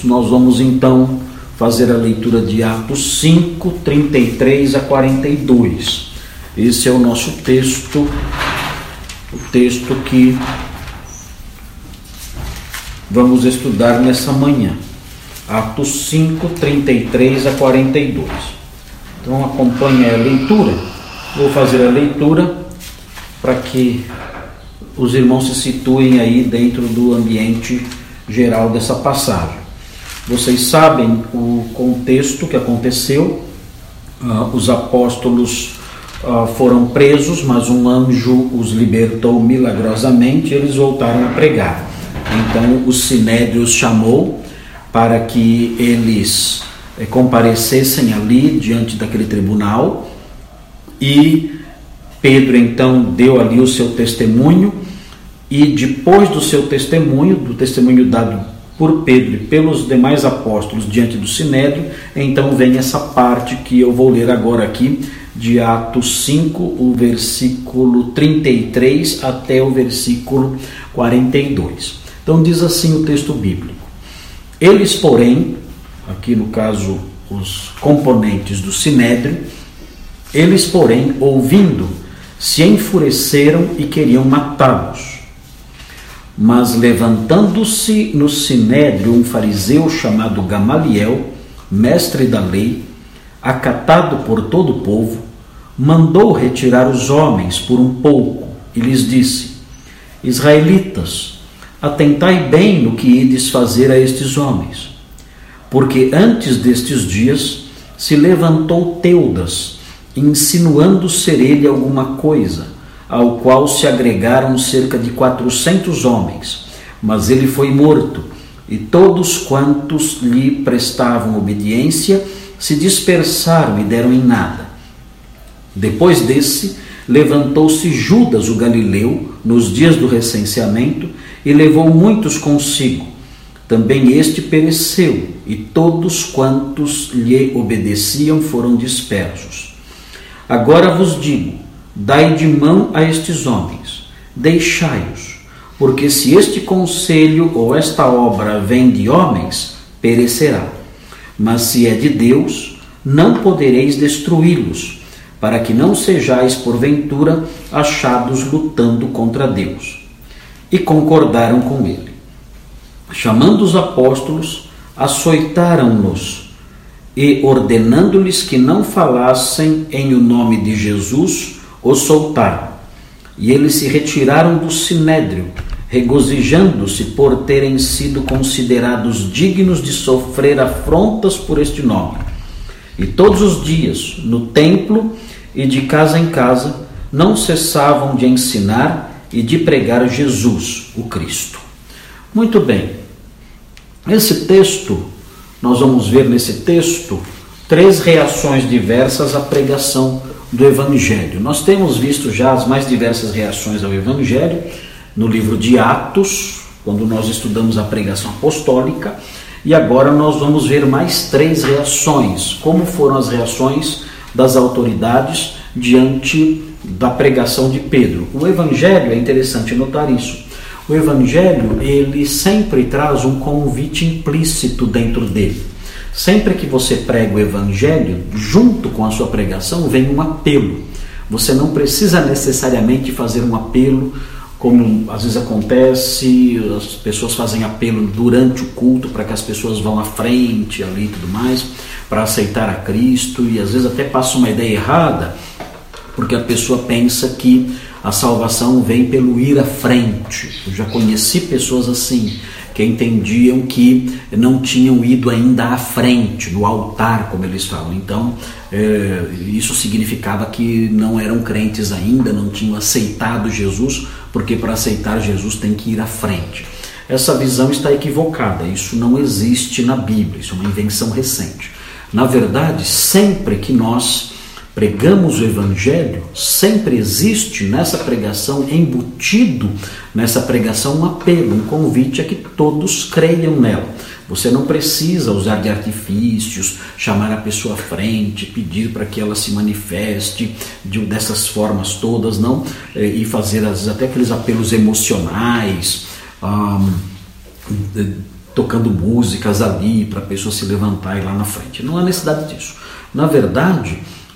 nós vamos então fazer a leitura de Atos 5, 33 a 42. Esse é o nosso texto, o texto que vamos estudar nessa manhã. Atos 5, 33 a 42. Então acompanhe a leitura. Vou fazer a leitura para que os irmãos se situem aí dentro do ambiente geral dessa passagem. Vocês sabem o contexto que aconteceu. Os apóstolos foram presos, mas um anjo os libertou milagrosamente e eles voltaram a pregar. Então o Sinédrio os chamou para que eles comparecessem ali diante daquele tribunal, e Pedro então deu ali o seu testemunho, e depois do seu testemunho, do testemunho dado por Pedro e pelos demais apóstolos diante do Sinédrio, então vem essa parte que eu vou ler agora aqui, de Atos 5, o versículo 33 até o versículo 42. Então diz assim o texto bíblico: eles, porém, aqui no caso os componentes do Sinédrio, eles, porém, ouvindo, se enfureceram e queriam matá-los. Mas levantando-se no Sinédrio um fariseu chamado Gamaliel, mestre da lei, acatado por todo o povo, mandou retirar os homens por um pouco e lhes disse: Israelitas, atentai bem no que ides fazer a estes homens, porque antes destes dias se levantou Teudas, insinuando ser ele alguma coisa, ao qual se agregaram cerca de 400 homens, mas ele foi morto, e todos quantos lhe prestavam obediência se dispersaram e deram em nada. Depois desse, levantou-se Judas o Galileu, nos dias do recenseamento, e levou muitos consigo. Também este pereceu, e todos quantos lhe obedeciam foram dispersos. Agora vos digo, dai de mão a estes homens, deixai-os, porque se este conselho ou esta obra vem de homens, perecerá. Mas se é de Deus, não podereis destruí-los, para que não sejais porventura achados lutando contra Deus. E concordaram com ele. Chamando os apóstolos, açoitaram-nos, e ordenando-lhes que não falassem em o nome de Jesus, os soltaram. E eles se retiraram do Sinédrio, regozijando-se por terem sido considerados dignos de sofrer afrontas por este nome. E todos os dias, no templo e de casa em casa, não cessavam de ensinar e de pregar Jesus, o Cristo. Muito bem. Esse texto, nós vamos ver nesse texto 3 reações diversas à pregação do Evangelho. Nós temos visto já as mais diversas reações ao Evangelho no livro de Atos, quando nós estudamos a pregação apostólica, e agora nós vamos ver mais 3 reações, como foram as reações das autoridades diante da pregação de Pedro. O Evangelho, é interessante notar isso, o Evangelho, ele sempre traz um convite implícito dentro dele. Sempre que você prega o Evangelho, junto com a sua pregação, vem um apelo. Você não precisa necessariamente fazer um apelo, como às vezes acontece, as pessoas fazem apelo durante o culto para que as pessoas vão à frente ali e tudo mais, para aceitar a Cristo, e às vezes até passa uma ideia errada, porque a pessoa pensa que a salvação vem pelo ir à frente. Eu já conheci pessoas assim, que entendiam que não tinham ido ainda à frente, no altar, como eles falam. Então, isso significava que não eram crentes ainda, não tinham aceitado Jesus, porque para aceitar Jesus tem que ir à frente. Essa visão está equivocada, isso não existe na Bíblia, isso é uma invenção recente. Na verdade, sempre que nós pregamos o Evangelho, sempre existe nessa pregação, embutido nessa pregação, um apelo, um convite a que todos creiam nela. Você não precisa usar de artifícios, chamar a pessoa à frente, pedir para que ela se manifeste dessas formas todas, não, e fazer às vezes até aqueles apelos emocionais, tocando músicas ali para a pessoa se levantar e ir lá na frente. Não há necessidade disso. Na verdade,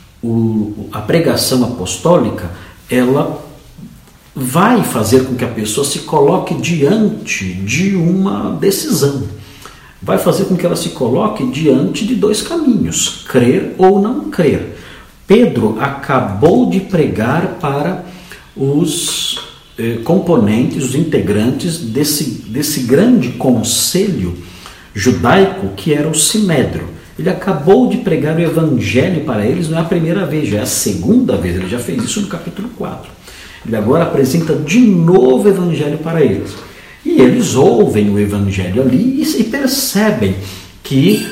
a pregação apostólica, ela vai fazer com que a pessoa se coloque diante de uma decisão. Vai fazer com que ela se coloque diante de dois caminhos, crer ou não crer. Pedro acabou de pregar para os componentes, os integrantes desse grande conselho judaico que era o Sinédrio. Ele acabou de pregar o evangelho para eles, não é a primeira vez, já é a segunda vez, ele já fez isso no capítulo 4. Ele agora apresenta de novo o evangelho para eles. E eles ouvem o evangelho ali e percebem que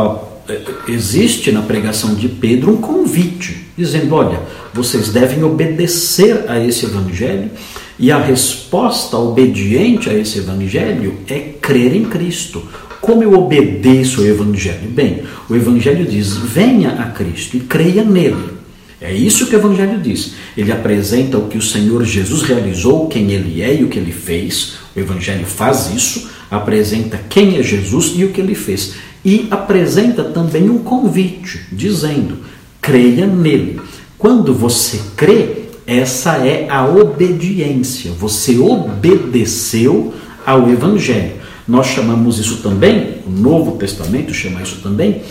existe na pregação de Pedro um convite, dizendo, olha, vocês devem obedecer a esse evangelho, e a resposta obediente a esse evangelho é crer em Cristo. Como eu obedeço ao evangelho? Bem, o evangelho diz, venha a Cristo e creia nele. É isso que o evangelho diz. Ele apresenta o que o Senhor Jesus realizou, quem ele é e o que ele fez. O evangelho faz isso, apresenta quem é Jesus e o que ele fez. E apresenta também um convite, dizendo, creia nele. Quando você crê, essa é a obediência. Você obedeceu ao evangelho. Nós chamamos isso também, o Novo Testamento chama isso também,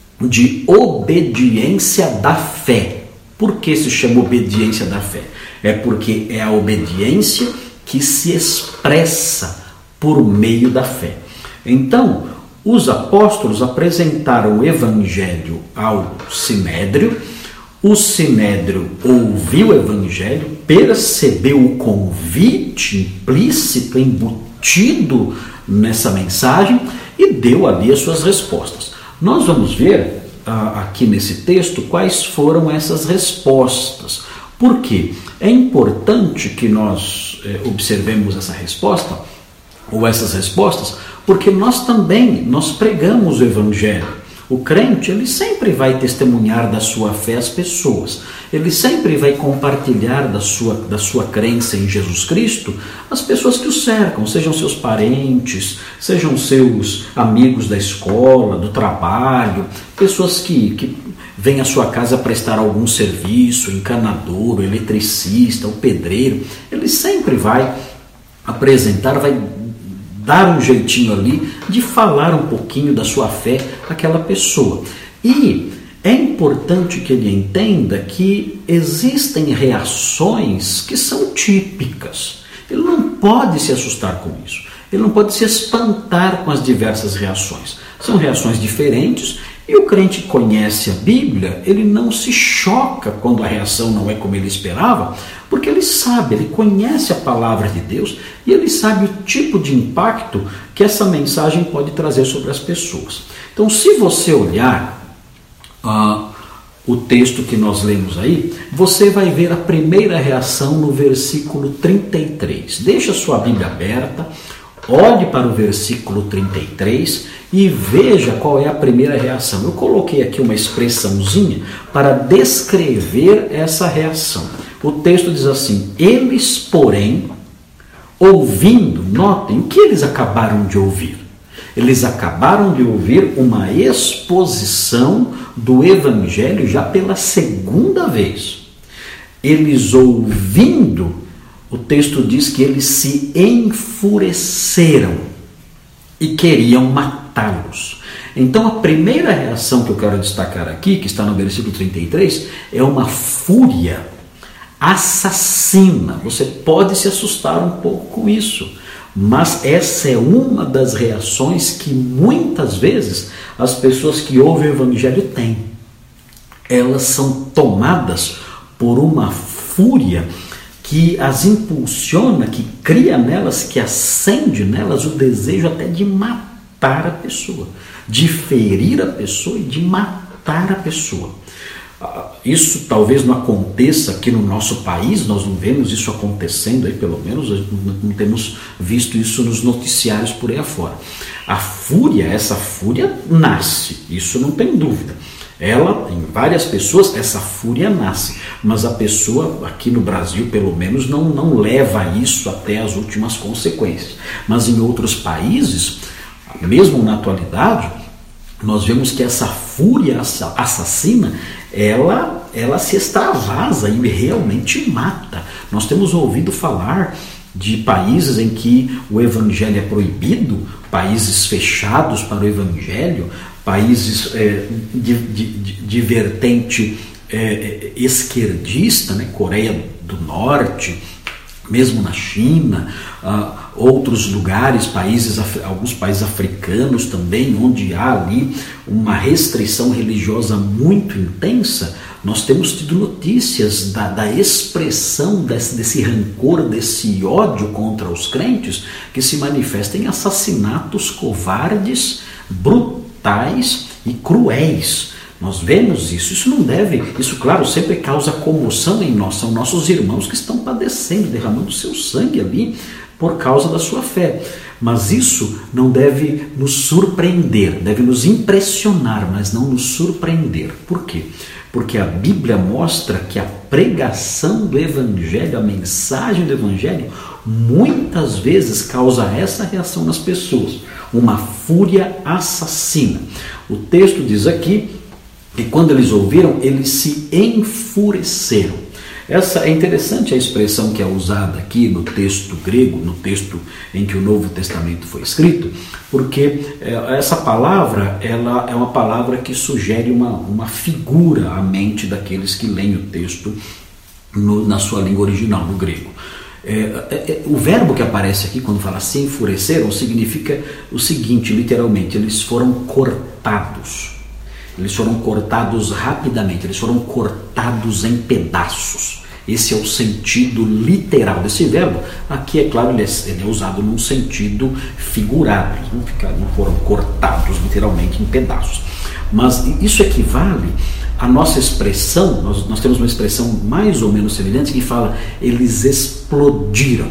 de obediência da fé. Por que se chama obediência da fé? É porque é a obediência que se expressa por meio da fé. Então, os apóstolos apresentaram o evangelho ao Sinédrio, o Sinédrio ouviu o evangelho, percebeu o convite implícito, embutido nessa mensagem e deu ali as suas respostas. Nós vamos ver aqui nesse texto quais foram essas respostas. Por quê? É importante que nós observemos essa resposta, ou essas respostas, porque nós pregamos o evangelho. O crente, ele sempre vai testemunhar da sua fé às pessoas. Ele sempre vai compartilhar da sua crença em Jesus Cristo às pessoas que o cercam, sejam seus parentes, sejam seus amigos da escola, do trabalho, pessoas que vêm à sua casa prestar algum serviço, encanador, o eletricista, o pedreiro. Ele sempre vai apresentar, vai dar um jeitinho ali de falar um pouquinho da sua fé àquela pessoa. E é importante que ele entenda que existem reações que são típicas. Ele não pode se assustar com isso. Ele não pode se espantar com as diversas reações. São reações diferentes e o crente que conhece a Bíblia, ele não se choca quando a reação não é como ele esperava, porque ele sabe, ele conhece a palavra de Deus e ele sabe o tipo de impacto que essa mensagem pode trazer sobre as pessoas. Então, se você olhar o texto que nós lemos aí, você vai ver a primeira reação no versículo 33. Deixa a sua Bíblia aberta, olhe para o versículo 33 e veja qual é a primeira reação. Eu coloquei aqui uma expressãozinha para descrever essa reação. O texto diz assim, eles, porém, ouvindo, notem, o que eles acabaram de ouvir? Eles acabaram de ouvir uma exposição do Evangelho já pela segunda vez. Eles ouvindo, o texto diz que eles se enfureceram e queriam matá-los. Então a primeira reação que eu quero destacar aqui, que está no versículo 33, é uma fúria assassina. Você pode se assustar um pouco com isso, mas essa é uma das reações que muitas vezes as pessoas que ouvem o Evangelho têm. Elas são tomadas por uma fúria que as impulsiona, que cria nelas, que acende nelas o desejo até de matar a pessoa, de ferir a pessoa e de matar a pessoa. Isso talvez não aconteça aqui no nosso país, nós não vemos isso acontecendo aí, pelo menos não temos visto isso nos noticiários por aí afora. A fúria, essa fúria nasce, isso não tem dúvida. Ela, em várias pessoas, essa fúria nasce, mas a pessoa aqui no Brasil, pelo menos, não leva isso até as últimas consequências. Mas em outros países, mesmo na atualidade, nós vemos que essa fúria assassina, ela se extravasa e realmente mata. Nós temos ouvido falar de países em que o evangelho é proibido, países fechados para o evangelho, países de vertente esquerdista, né? Coreia do Norte, mesmo na China, outros lugares, alguns países africanos também, onde há ali uma restrição religiosa muito intensa. Nós temos tido notícias da expressão desse rancor, desse ódio contra os crentes, que se manifesta em assassinatos covardes, brutais e cruéis. Nós vemos isso claro, sempre causa comoção em nós, são nossos irmãos que estão padecendo, derramando seu sangue ali por causa da sua fé. Mas isso não deve nos surpreender, deve nos impressionar, mas não nos surpreender. Por quê? Porque a Bíblia mostra que a pregação do Evangelho, a mensagem do Evangelho, muitas vezes causa essa reação nas pessoas, uma fúria assassina. O texto diz aqui que quando eles ouviram, eles se enfureceram. Essa é interessante a expressão que é usada aqui no texto grego, no texto em que o Novo Testamento foi escrito, porque essa palavra ela é uma palavra que sugere uma figura à mente daqueles que leem o texto na sua língua original, no grego. O verbo que aparece aqui, quando fala se enfureceram, significa o seguinte, literalmente, eles foram cortados. Eles foram cortados rapidamente, eles foram cortados em pedaços. Esse é o sentido literal desse verbo. Aqui, é claro, ele é usado num sentido figurado. Eles não foram cortados literalmente em pedaços. Mas isso equivale à nossa expressão, nós temos uma expressão mais ou menos semelhante que fala, eles explodiram.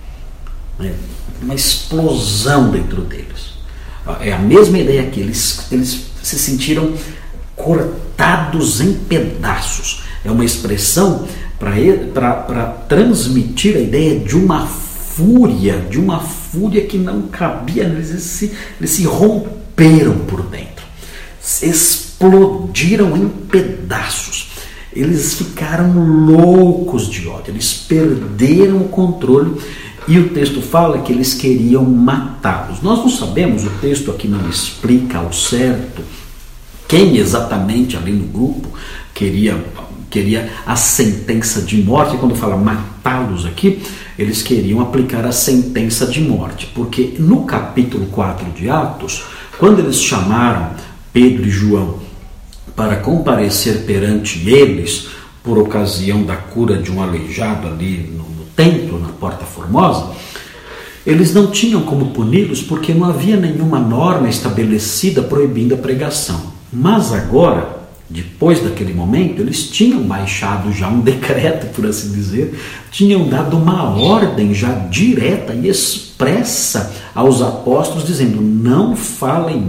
Uma explosão dentro deles. É a mesma ideia aqui, eles se sentiram cortados em pedaços. É uma expressão para transmitir a ideia de uma fúria que não cabia, eles se romperam por dentro, explodiram em pedaços. Eles ficaram loucos de ódio, eles perderam o controle. E o texto fala que eles queriam matá-los. Nós não sabemos, o texto aqui não explica ao certo quem exatamente ali no grupo queria a sentença de morte. E quando fala matá-los aqui, eles queriam aplicar a sentença de morte. Porque no capítulo 4 de Atos, quando eles chamaram Pedro e João para comparecer perante eles por ocasião da cura de um aleijado ali no templo, na Porta Formosa, eles não tinham como puni-los porque não havia nenhuma norma estabelecida proibindo a pregação. Mas agora, depois daquele momento, eles tinham baixado já um decreto, por assim dizer, tinham dado uma ordem já direta e expressa aos apóstolos, dizendo, não falem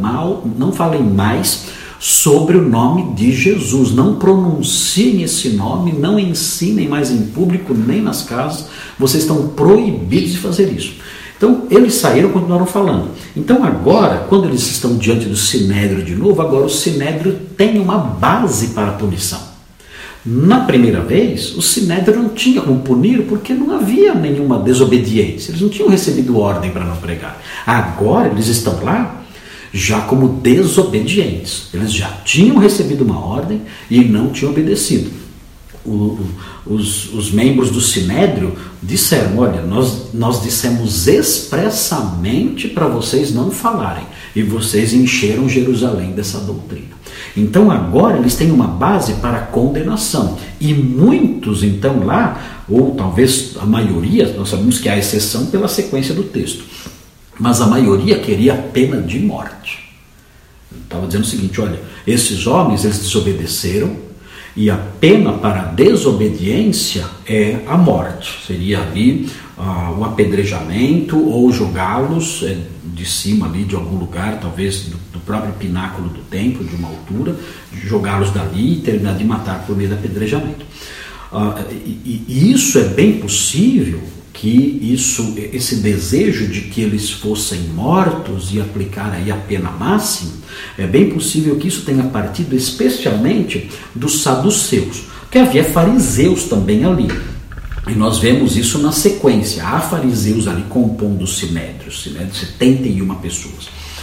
mais sobre o nome de Jesus, não pronunciem esse nome, não ensinem mais em público, nem nas casas, vocês estão proibidos de fazer isso. Então, eles saíram e continuaram falando. Então, agora, quando eles estão diante do Sinédrio de novo, agora o Sinédrio tem uma base para a punição. Na primeira vez, o Sinédrio não tinha como punir porque não havia nenhuma desobediência, eles não tinham recebido ordem para não pregar. Agora, eles estão lá já como desobedientes. Eles já tinham recebido uma ordem e não tinham obedecido. Os membros do Sinédrio disseram, olha, nós dissemos expressamente para vocês não falarem, e vocês encheram Jerusalém dessa doutrina. Então agora eles têm uma base para a condenação, e muitos então lá, ou talvez a maioria, nós sabemos que há exceção pela sequência do texto, mas a maioria queria a pena de morte. Estava dizendo o seguinte, olha, esses homens, eles desobedeceram, e a pena para a desobediência é a morte. Seria ali o apedrejamento ou jogá-los de cima ali de algum lugar, talvez do próprio pináculo do templo, de uma altura, jogá-los dali e terminar de matar por meio do apedrejamento. E isso é bem possível que esse desejo de que eles fossem mortos e aplicar aí a pena máxima, é bem possível que isso tenha partido especialmente dos saduceus, que havia fariseus também ali. E nós vemos isso na sequência. Há fariseus ali compondo o Sinédrio, 71 pessoas.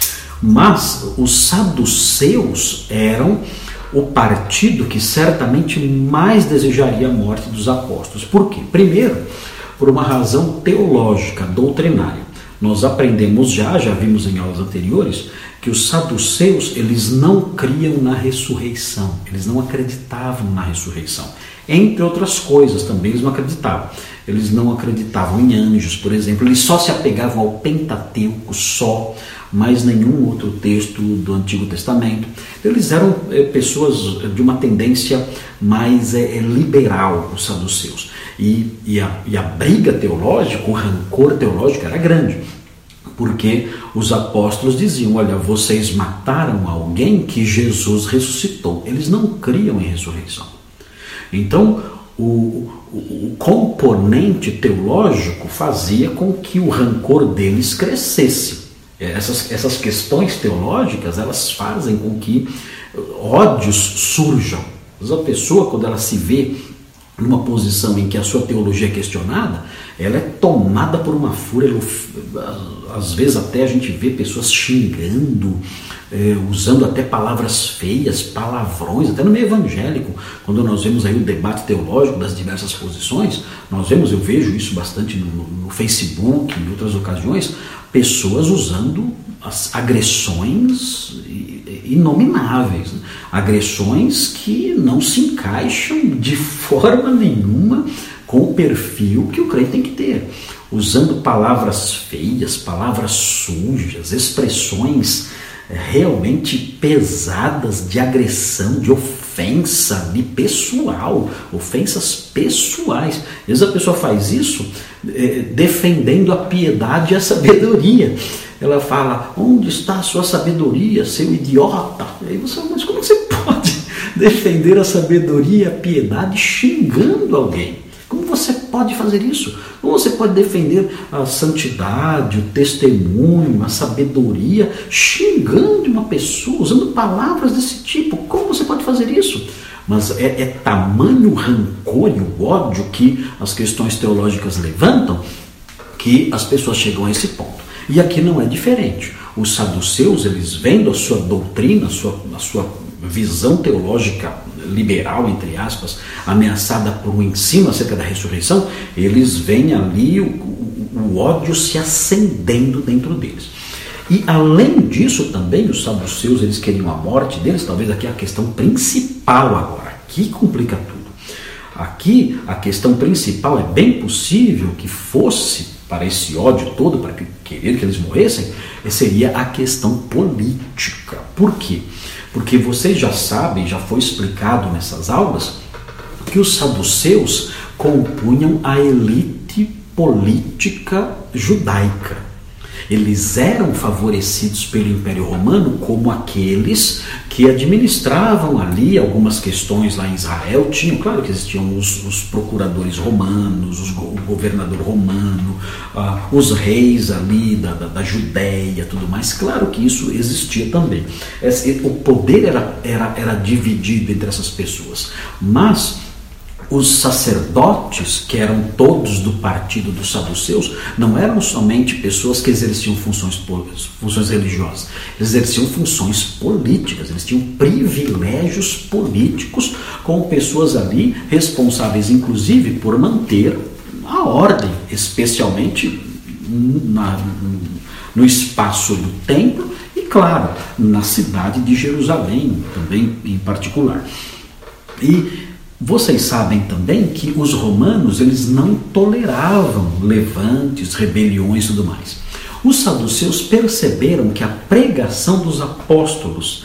Mas os saduceus eram o partido que certamente mais desejaria a morte dos apóstolos. Por quê? Primeiro, por uma razão teológica, doutrinária. Nós aprendemos já vimos em aulas anteriores, que os saduceus, eles não criam na ressurreição, eles não acreditavam na ressurreição. Entre outras coisas também eles não acreditavam. Eles não acreditavam em anjos, por exemplo, eles só se apegavam ao Pentateuco só, mais nenhum outro texto do Antigo Testamento. Eles eram pessoas de uma tendência mais liberal, os saduceus. E a briga teológica, o rancor teológico era grande, porque os apóstolos diziam: olha, vocês mataram alguém que Jesus ressuscitou. Eles não criam em ressurreição. Então, o componente teológico fazia com que o rancor deles crescesse. Essas questões teológicas, elas fazem com que ódios surjam. Mas a pessoa, quando ela se vê numa posição em que a sua teologia é questionada, ela é tomada por uma fúria. Às vezes até a gente vê pessoas xingando, usando até palavras feias, palavrões, até no meio evangélico. Quando nós vemos aí o debate teológico das diversas posições, eu vejo isso bastante no Facebook, em outras ocasiões, pessoas usando as agressões inomináveis, né? Agressões que não se encaixam de forma nenhuma com o perfil que o crente tem que ter, usando palavras feias, palavras sujas, expressões realmente pesadas de agressão, de ofensa, de pessoal, ofensas pessoais. Às vezes a pessoa faz isso defendendo a piedade e a sabedoria. Ela fala: onde está a sua sabedoria, seu idiota? E aí você, mas como você pode defender a sabedoria e a piedade xingando alguém? Como você pode fazer isso? Como você pode defender a santidade, o testemunho, a sabedoria, xingando uma pessoa, usando palavras desse tipo? Como você pode fazer isso? Mas é tamanho o rancor e o ódio que as questões teológicas levantam, que as pessoas chegam a esse ponto. E aqui não é diferente. Os saduceus, eles vendo a sua doutrina, a sua visão teológica liberal, entre aspas, ameaçada por um ensino acerca da ressurreição, eles veem ali o ódio se acendendo dentro deles. E além disso também, os saduceus, eles queriam a morte deles. Talvez aqui a questão principal agora, aqui complica tudo. Aqui a questão principal, é bem possível que fosse, para esse ódio todo, para querer que eles morressem, seria a questão política. Por quê? Porque vocês já sabem, já foi explicado nessas aulas, que os saduceus compunham a elite política judaica. Eles eram favorecidos pelo Império Romano como aqueles que administravam ali algumas questões lá em Israel. Claro que existiam os procuradores romanos, o governador romano, os reis ali da Judéia, tudo mais. Claro que isso existia também. O poder era dividido entre essas pessoas. Mas os sacerdotes, que eram todos do partido dos saduceus, não eram somente pessoas que exerciam funções religiosas, eles exerciam funções políticas, eles tinham privilégios políticos com pessoas ali responsáveis, inclusive, por manter a ordem, especialmente no espaço do templo e, claro, na cidade de Jerusalém, também em particular. E vocês sabem também que os romanos, eles não toleravam levantes, rebeliões e tudo mais. Os saduceus perceberam que a pregação dos apóstolos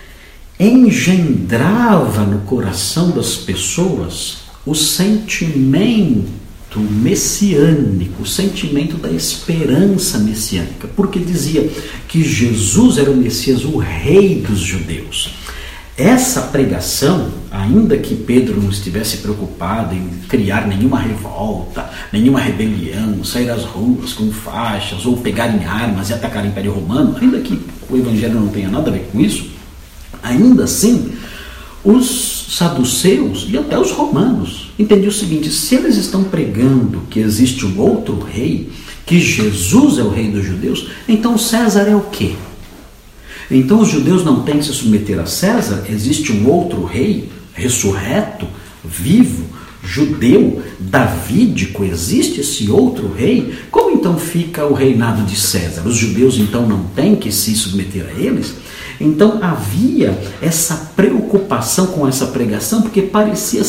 engendrava no coração das pessoas o sentimento messiânico, o sentimento da esperança messiânica, porque dizia que Jesus era o Messias, o rei dos judeus. Essa pregação, ainda que Pedro não estivesse preocupado em criar nenhuma revolta, nenhuma rebelião, sair às ruas com faixas, ou pegarem armas e atacar o Império Romano, ainda que o Evangelho não tenha nada a ver com isso, ainda assim, os saduceus e até os romanos entendiam o seguinte: se eles estão pregando que existe um outro rei, que Jesus é o rei dos judeus, então César é o quê? Então os judeus não têm que se submeter a César? Existe um outro rei, ressurreto, vivo, judeu, davídico, existe esse outro rei? Como então fica o reinado de César? Os judeus então não têm que se submeter a eles? Então havia essa preocupação com essa pregação, porque parecia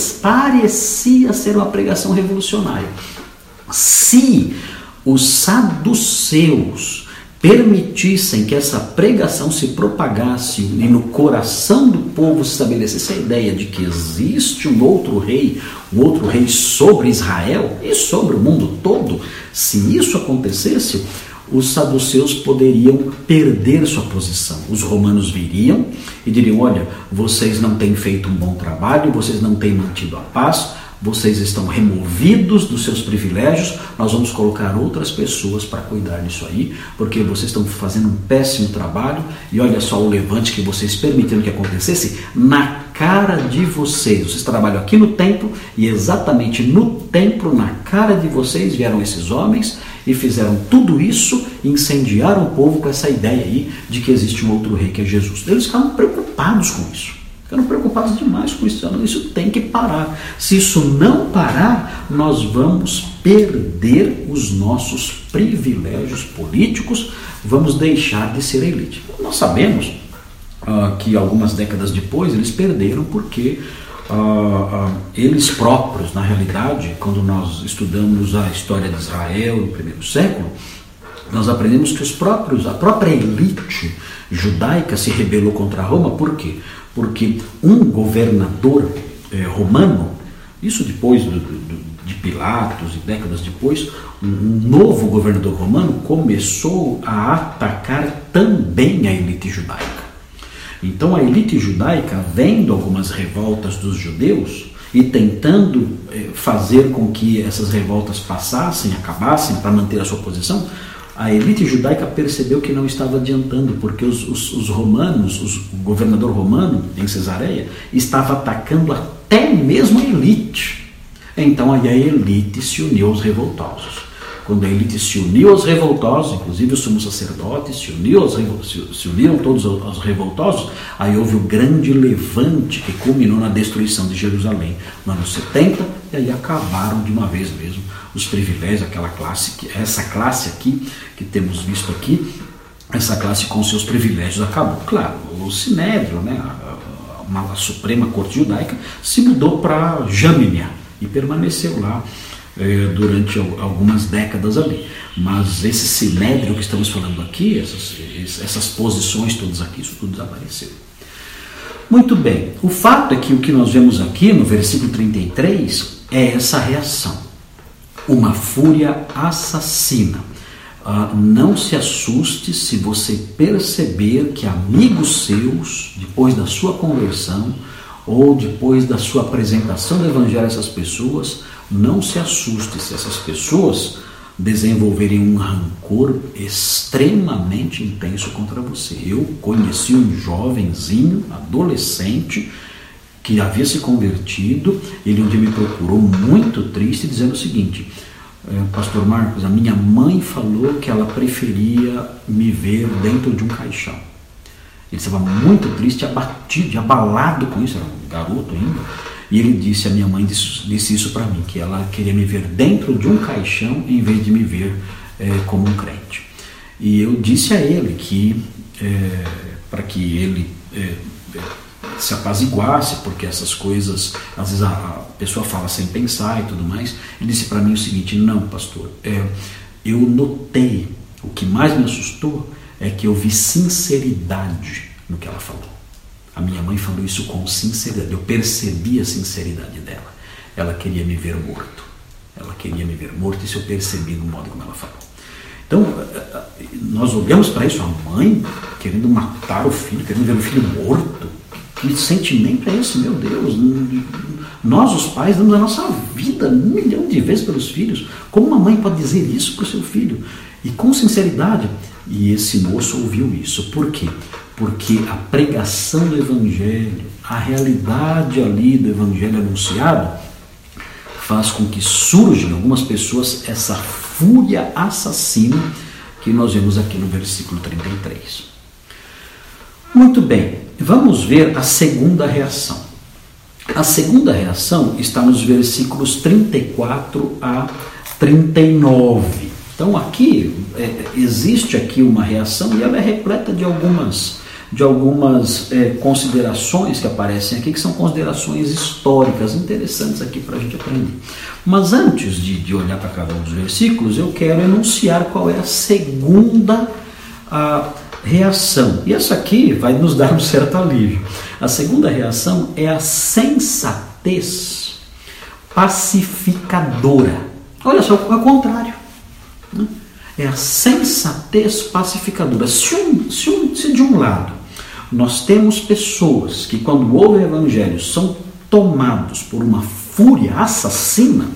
ser uma pregação revolucionária. Se os saduceus permitissem que essa pregação se propagasse e no coração do povo se estabelecesse a ideia de que existe um outro rei sobre Israel e sobre o mundo todo, se isso acontecesse, os saduceus poderiam perder sua posição. Os romanos viriam e diriam: olha, vocês não têm feito um bom trabalho, vocês não têm mantido a paz, vocês estão removidos dos seus privilégios, nós vamos colocar outras pessoas para cuidar disso aí, porque vocês estão fazendo um péssimo trabalho, e olha só o levante que vocês permitiram que acontecesse na cara de vocês. Vocês trabalham aqui no templo, e exatamente no templo, na cara de vocês, vieram esses homens e fizeram tudo isso, incendiaram o povo com essa ideia aí de que existe um outro rei, que é Jesus. Eles ficaram preocupados com isso. Ficaram preocupados demais com isso. Isso tem que parar. Se isso não parar, nós vamos perder os nossos privilégios políticos, vamos deixar de ser elite. Nós sabemos que algumas décadas depois eles perderam porque eles próprios, na realidade, quando nós estudamos a história de Israel no primeiro século, nós aprendemos que a própria elite judaica se rebelou contra Roma. Por quê? Porque um governador romano, isso depois de Pilatos e décadas depois, um novo governador romano começou a atacar também a elite judaica. Então a elite judaica, vendo algumas revoltas dos judeus e tentando fazer com que essas revoltas acabassem para manter a sua posição, a elite judaica percebeu que não estava adiantando, porque os romanos, o governador romano em Cesareia, estava atacando até mesmo a elite. Então aí a elite se uniu aos revoltosos. Quando a elite se uniu aos revoltosos, inclusive os sumos sacerdotes se uniram todos aos revoltosos, aí houve o grande levante que culminou na destruição de Jerusalém no ano 70, e aí acabaram de uma vez mesmo os privilégios, essa classe aqui, que temos visto aqui, essa classe com seus privilégios acabou. Claro, o Sinédrio, a Suprema Corte Judaica, se mudou para Jamnia e permaneceu lá durante algumas décadas ali. Mas esse Sinédrio que estamos falando aqui, essas posições todas aqui, isso tudo desapareceu. Muito bem, o fato é que o que nós vemos aqui no versículo 33 é essa reação. Uma fúria assassina. Não se assuste se você perceber que amigos seus, depois da sua conversão ou depois da sua apresentação do Evangelho a essas pessoas, não se assuste se essas pessoas desenvolverem um rancor extremamente intenso contra você. Eu conheci um jovenzinho, adolescente, que havia se convertido. Ele um dia me procurou muito triste, dizendo o seguinte: Pastor Marcos, a minha mãe falou que ela preferia me ver dentro de um caixão. Ele estava muito triste, abatido, abalado com isso, era um garoto ainda, e ele disse: a minha mãe disse isso para mim, que ela queria me ver dentro de um caixão em vez de me ver como um crente. E eu disse a ele que para que ele se apaziguasse, porque essas coisas, às vezes a pessoa fala sem pensar e tudo mais. Ele disse para mim o seguinte: não, pastor, eu notei, o que mais me assustou é que eu vi sinceridade no que ela falou. A minha mãe falou isso com sinceridade, eu percebi a sinceridade dela. Ela queria me ver morto. Isso eu percebi no modo como ela falou. Então, nós olhamos para isso, a mãe querendo matar o filho, querendo ver o filho morto. Que sentimento é esse, meu Deus? Nós, os pais, damos a nossa vida 1 milhão de vezes pelos filhos. Como uma mãe pode dizer isso para o seu filho? E com sinceridade. E esse moço ouviu isso. Por quê? Porque a pregação do Evangelho, a realidade ali do Evangelho anunciado, faz com que surja em algumas pessoas essa fúria assassina que nós vemos aqui no versículo 33. Muito bem, vamos ver a segunda reação. A segunda reação está nos versículos 34 a 39. Então aqui, existe aqui uma reação e ela é repleta de algumas considerações que aparecem aqui, que são considerações históricas interessantes aqui para a gente aprender. Mas antes de olhar para cada um dos versículos, eu quero enunciar qual é a segunda reação. E essa aqui vai nos dar um certo alívio. A segunda reação é a sensatez pacificadora. Olha só, é o contrário. É a sensatez pacificadora. Se de um lado nós temos pessoas que, quando ouvem o Evangelho, são tomados por uma fúria assassina,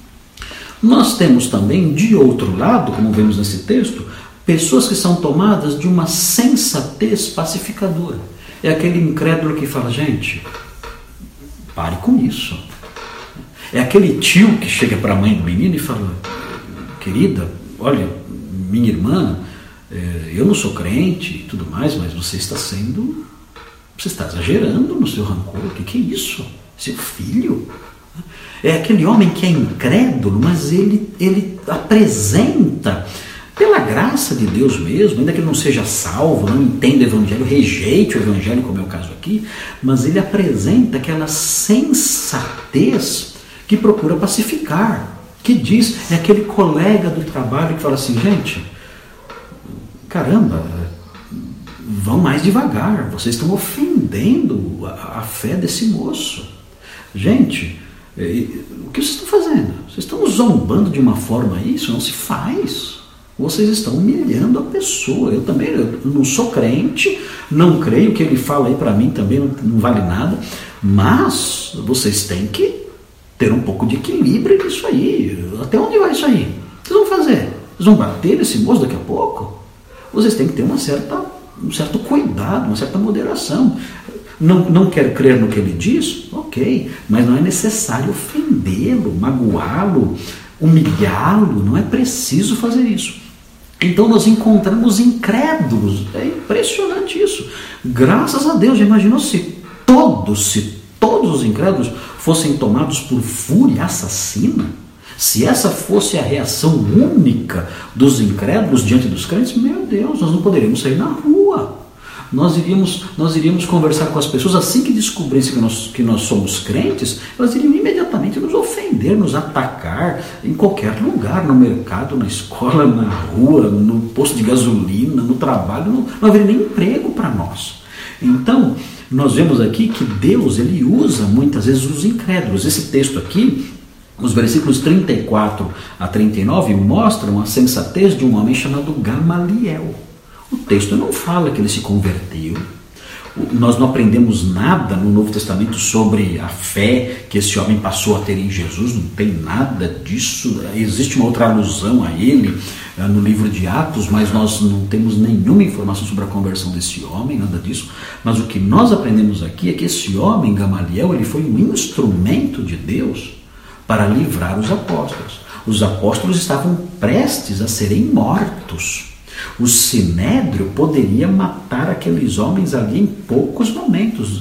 nós temos também, de outro lado, como vemos nesse texto, pessoas que são tomadas de uma sensatez pacificadora. É aquele incrédulo que fala, gente, pare com isso. É aquele tio que chega para a mãe do menino e fala, querida, olha, minha irmã, eu não sou crente e tudo mais, mas você está exagerando no seu rancor. O que é isso? Seu filho? É aquele homem que é incrédulo, mas ele apresenta, pela graça de Deus mesmo, ainda que ele não seja salvo, não entenda o Evangelho, rejeite o Evangelho, como é o caso aqui, mas ele apresenta aquela sensatez que procura pacificar, que diz, é aquele colega do trabalho que fala assim, gente, caramba, vão mais devagar, vocês estão ofendendo a fé desse moço. Gente, o que vocês estão fazendo? Vocês estão zombando de uma forma aí, isso não se faz. Vocês estão humilhando a pessoa. Eu não sou crente, não creio, o que ele fala aí para mim também não vale nada, mas vocês têm que ter um pouco de equilíbrio nisso aí. Até onde vai isso aí? O que vocês vão fazer? Vocês vão bater nesse moço daqui a pouco? Vocês têm que ter um certo cuidado, uma certa moderação. Não quer crer no que ele diz? Ok, mas não é necessário ofendê-lo, magoá-lo, humilhá-lo, não é preciso fazer isso. Então nós encontramos incrédulos, é impressionante isso. Graças a Deus, já imaginou se todos os incrédulos fossem tomados por fúria assassina? Se essa fosse a reação única dos incrédulos diante dos crentes, meu Deus, nós não poderíamos sair na rua. Nós iríamos conversar com as pessoas, assim que descobrissem que nós somos crentes, elas iriam imediatamente nos ofender, nos atacar, em qualquer lugar, no mercado, na escola, na rua, no posto de gasolina, no trabalho, não haveria nem emprego para nós. Então, nós vemos aqui que Deus, ele usa muitas vezes os incrédulos. Esse texto aqui, os versículos 34 a 39, mostram a sensatez de um homem chamado Gamaliel. O texto não fala que ele se converteu. Nós não aprendemos nada no Novo Testamento sobre a fé que esse homem passou a ter em Jesus, não tem nada disso. Existe uma outra alusão a ele no livro de Atos, mas nós não temos nenhuma informação sobre a conversão desse homem, nada disso. Mas o que nós aprendemos aqui é que esse homem, Gamaliel, ele foi um instrumento de Deus para livrar os apóstolos. Os apóstolos estavam prestes a serem mortos. O sinédrio poderia matar aqueles homens ali em poucos momentos,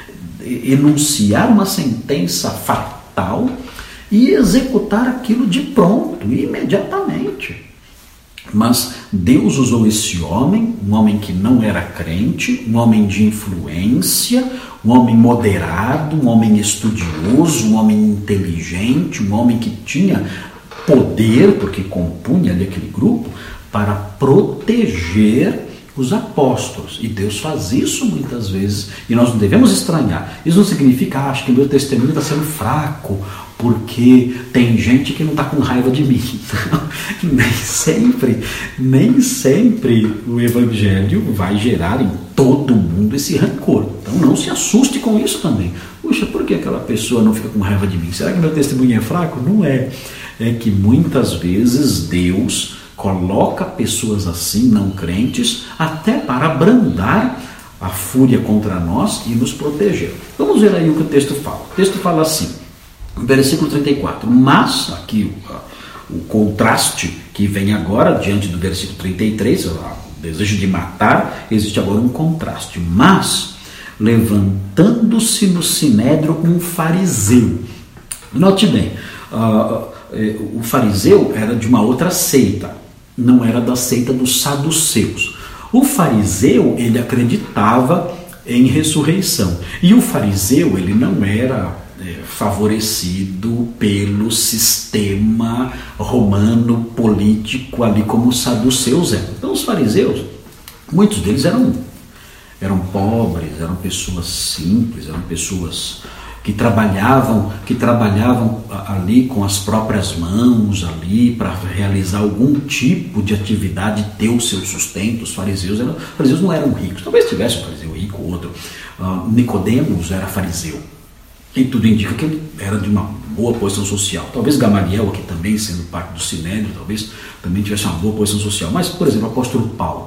enunciar uma sentença fatal e executar aquilo de pronto, imediatamente. Mas Deus usou esse homem, um homem que não era crente, um homem de influência, um homem moderado, um homem estudioso, um homem inteligente, um homem que tinha poder, porque compunha ali aquele grupo, para proteger os apóstolos. E Deus faz isso muitas vezes, e nós não devemos estranhar. Isso não significa, acho que o meu testemunho está sendo fraco, porque tem gente que não está com raiva de mim. Então, nem sempre o Evangelho vai gerar em todo mundo esse rancor. Então não se assuste com isso também. Puxa, por que aquela pessoa não fica com raiva de mim? Será que meu testemunho é fraco? Não é. É que muitas vezes Deus coloca pessoas assim, não crentes, até para abrandar a fúria contra nós e nos proteger. Vamos ver aí o que o texto fala. O texto fala assim, versículo 34, mas, aqui o contraste que vem agora, diante do versículo 33, o desejo de matar, existe agora um contraste. Mas, levantando-se no sinédrio um fariseu. Note bem, o fariseu era de uma outra seita, não era da seita dos saduceus. O fariseu, ele acreditava em ressurreição. E o fariseu, ele não era favorecido pelo sistema romano político ali como os saduceus eram. Então os fariseus, muitos deles eram pobres, eram pessoas simples, eram pessoas que trabalhavam ali com as próprias mãos ali para realizar algum tipo de atividade, ter o seu sustento. Os fariseus não eram ricos, talvez tivesse um fariseu rico ou outro. Nicodemos era fariseu, e tudo indica que ele era de uma boa posição social. Talvez Gamaliel, aqui também sendo parte do Sinédrio, talvez também tivesse uma boa posição social. Mas, por exemplo, o apóstolo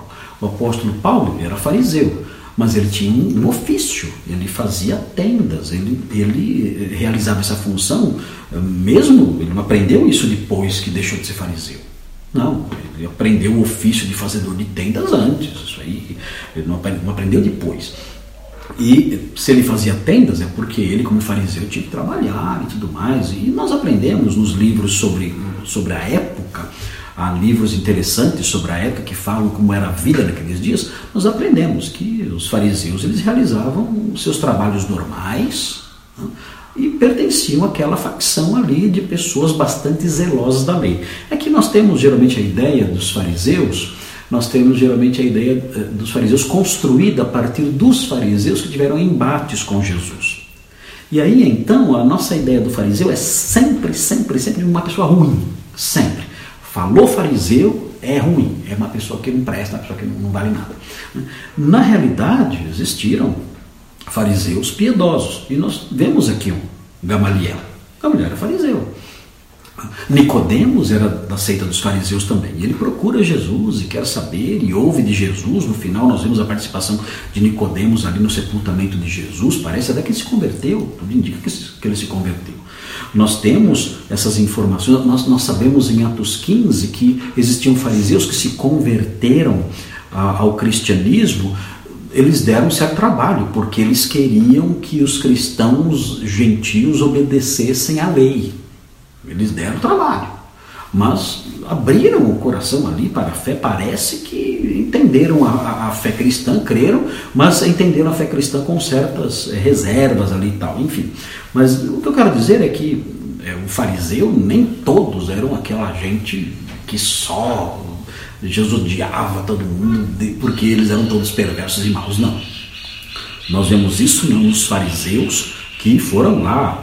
Paulo era fariseu, mas ele tinha um ofício, ele fazia tendas, ele realizava essa função, mesmo, ele não aprendeu isso depois que deixou de ser fariseu. Não, ele aprendeu o ofício de fazedor de tendas antes, isso aí, ele não aprendeu depois. E se ele fazia tendas é porque ele, como fariseu, tinha que trabalhar e tudo mais. E nós aprendemos nos livros sobre a época, há livros interessantes sobre a época que falam como era a vida naqueles dias. Nós aprendemos que os fariseus, eles realizavam seus trabalhos normais, né, e pertenciam àquela facção ali de pessoas bastante zelosas da lei. É que nós temos geralmente a ideia dos fariseus construída a partir dos fariseus que tiveram embates com Jesus. E aí então a nossa ideia do fariseu é sempre uma pessoa ruim, sempre. Falou fariseu, é ruim, é uma pessoa que não presta, uma pessoa que não vale nada. Na realidade existiram fariseus piedosos, e nós vemos aqui Gamaliel era fariseu. Nicodemos era da seita dos fariseus também, e ele procura Jesus e quer saber e ouve de Jesus. No final nós vemos a participação de Nicodemos ali no sepultamento de Jesus, parece até que ele se converteu, tudo indica que ele se converteu. Nós temos essas informações, nós sabemos em Atos 15 que existiam fariseus que se converteram ao cristianismo. Eles deram um certo trabalho, porque eles queriam que os cristãos gentios obedecessem à lei. Eles deram trabalho, mas abriram o coração ali para a fé. Parece que entenderam a fé cristã, creram, mas entenderam a fé cristã com certas reservas ali e tal, enfim. Mas o que eu quero dizer é que o fariseu, nem todos eram aquela gente que só Jesus odiava todo mundo porque eles eram todos perversos e maus, não. Nós vemos isso nos fariseus que foram lá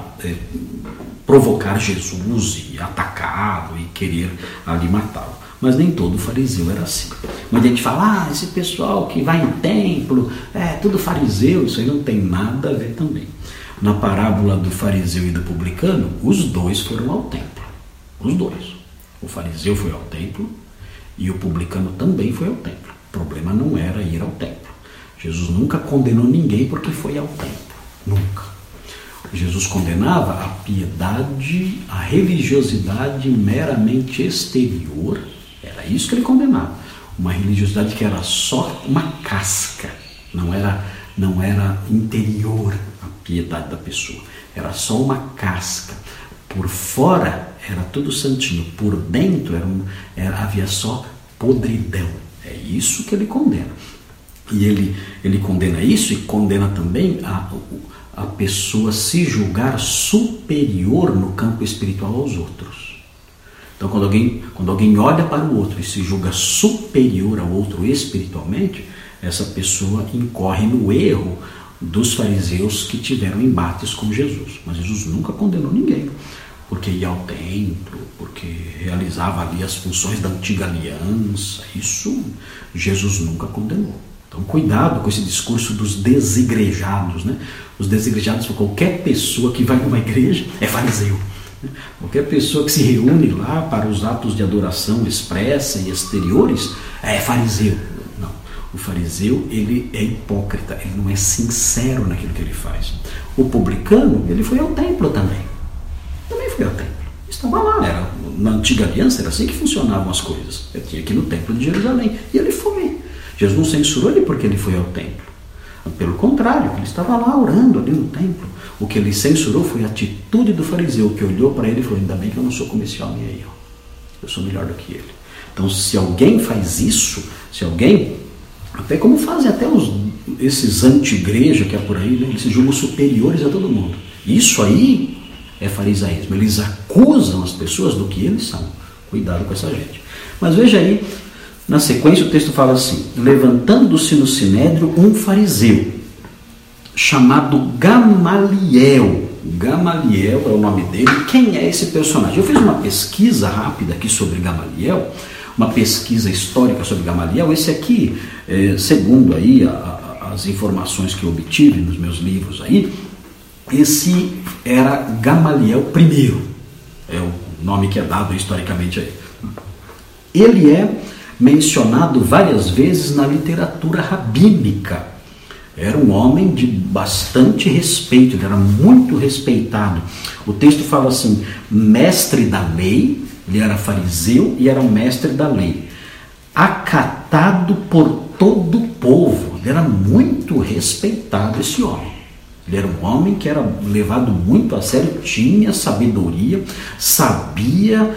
provocar Jesus e atacá-lo e querer ali matá-lo. Mas nem todo fariseu era assim. Muita gente fala, esse pessoal que vai em templo, tudo fariseu. Isso aí não tem nada a ver também. Na parábola do fariseu e do publicano, os dois foram ao templo. Os dois. O fariseu foi ao templo e o publicano também foi ao templo. O problema não era ir ao templo. Jesus nunca condenou ninguém porque foi ao templo. Nunca. Jesus condenava a piedade, a religiosidade meramente exterior. Era isso que ele condenava. Uma religiosidade que era só uma casca. Não era interior a piedade da pessoa. Era só uma casca. Por fora era tudo santinho. Por dentro havia só podridão. É isso que ele condena. E ele condena isso e condena também a pessoa se julgar superior no campo espiritual aos outros. Então, quando alguém olha para o outro e se julga superior ao outro espiritualmente, essa pessoa incorre no erro dos fariseus que tiveram embates com Jesus. Mas Jesus nunca condenou ninguém. porque ia ao templo, porque realizava ali as funções da antiga aliança. Isso Jesus nunca condenou. Então, cuidado com esse discurso dos desigrejados, né? Os desigrejados são qualquer pessoa que vai numa igreja é fariseu. Qualquer pessoa que se reúne lá para os atos de adoração expressa e exteriores é fariseu. Não, o fariseu, ele é hipócrita, ele não é sincero naquilo que ele faz. O publicano, ele foi ao templo também foi ao templo, estava lá, na antiga aliança era assim que funcionavam as coisas. Ele tinha que ir no templo de Jerusalém, e ele foi. Jesus não censurou ele porque ele foi ao templo. Pelo contrário, ele estava lá orando ali no templo. O que ele censurou foi a atitude do fariseu, que olhou para ele e falou: ainda bem que eu não sou como esse homem aí, ó. Eu sou melhor do que ele. Então, se alguém faz isso, se alguém, até como fazem até esses anti-igreja que é por aí, né? Eles se julgam superiores a todo mundo. Isso aí é farisaísmo. Eles acusam as pessoas do que eles são. Cuidado com essa gente. Mas veja aí, na sequência o texto fala assim: levantando-se no sinédrio um fariseu chamado Gamaliel. Gamaliel é o nome dele. Quem é esse personagem? Eu fiz uma pesquisa rápida aqui sobre Gamaliel, uma pesquisa histórica sobre Gamaliel. Esse aqui, segundo aí as informações que eu obtive nos meus livros aí, esse era Gamaliel I, é o nome que é dado historicamente a ele. Ele é mencionado várias vezes na literatura rabínica. Era um homem de bastante respeito, ele era muito respeitado. O texto fala assim: mestre da lei, ele era fariseu e era um mestre da lei, acatado por todo o povo. Ele era muito respeitado, esse homem. Ele era um homem que era levado muito a sério, tinha sabedoria, sabia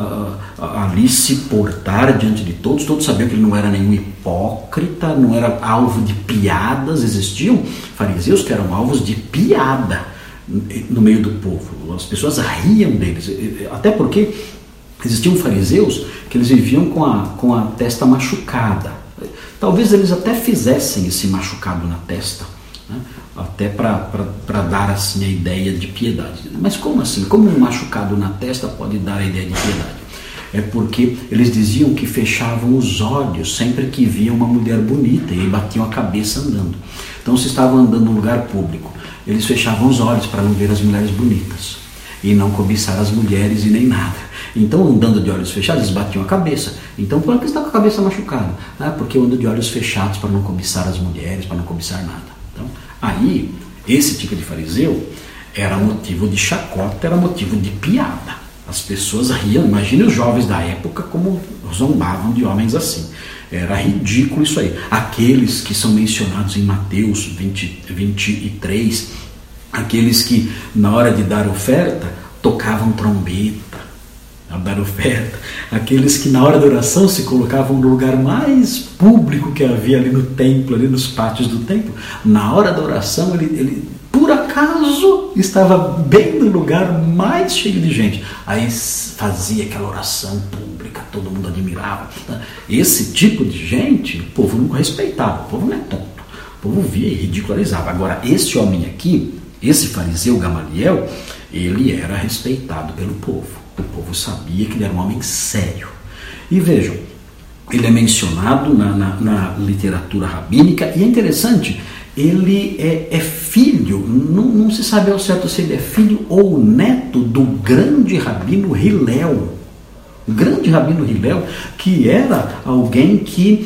ali se portar diante de todos. Todos sabiam que ele não era nenhum hipócrita, não era alvo de piadas. Existiam fariseus que eram alvos de piada no meio do povo. As pessoas riam deles, até porque existiam fariseus que eles viviam com a testa machucada. Talvez eles até fizessem esse machucado na testa, né? Até para dar assim a ideia de piedade. Mas como assim? Como um machucado na testa pode dar a ideia de piedade? É porque eles diziam que fechavam os olhos sempre que viam uma mulher bonita e aí batiam a cabeça andando. Então, se estavam andando num lugar público, eles fechavam os olhos para não ver as mulheres bonitas e não cobiçar as mulheres e nem nada. Então, andando de olhos fechados, eles batiam a cabeça. Então, por que você está com a cabeça machucada? Porque eu ando de olhos fechados para não cobiçar as mulheres, para não cobiçar nada. Então, aí, esse tipo de fariseu era motivo de chacota, era motivo de piada. As pessoas riam. Imagine os jovens da época como zombavam de homens assim. Era ridículo isso aí. Aqueles que são mencionados em Mateus 23, aqueles que na hora de dar oferta tocavam trombeta a dar oferta, aqueles que na hora da oração se colocavam no lugar mais público que havia ali no templo, ali nos pátios do templo. Na hora da oração ele por acaso estava bem no lugar mais cheio de gente, aí fazia aquela oração pública, todo mundo admirava. Esse tipo de gente o povo não respeitava, o povo não é tonto, o povo via e ridicularizava. Agora, esse homem aqui, esse fariseu Gamaliel, ele era respeitado pelo povo. O povo sabia que ele era um homem sério. E vejam, ele é mencionado na literatura rabínica, e é interessante, ele é filho, não se sabe ao certo se ele é filho ou neto do grande rabino Hilel. O grande rabino Hilel, que era alguém que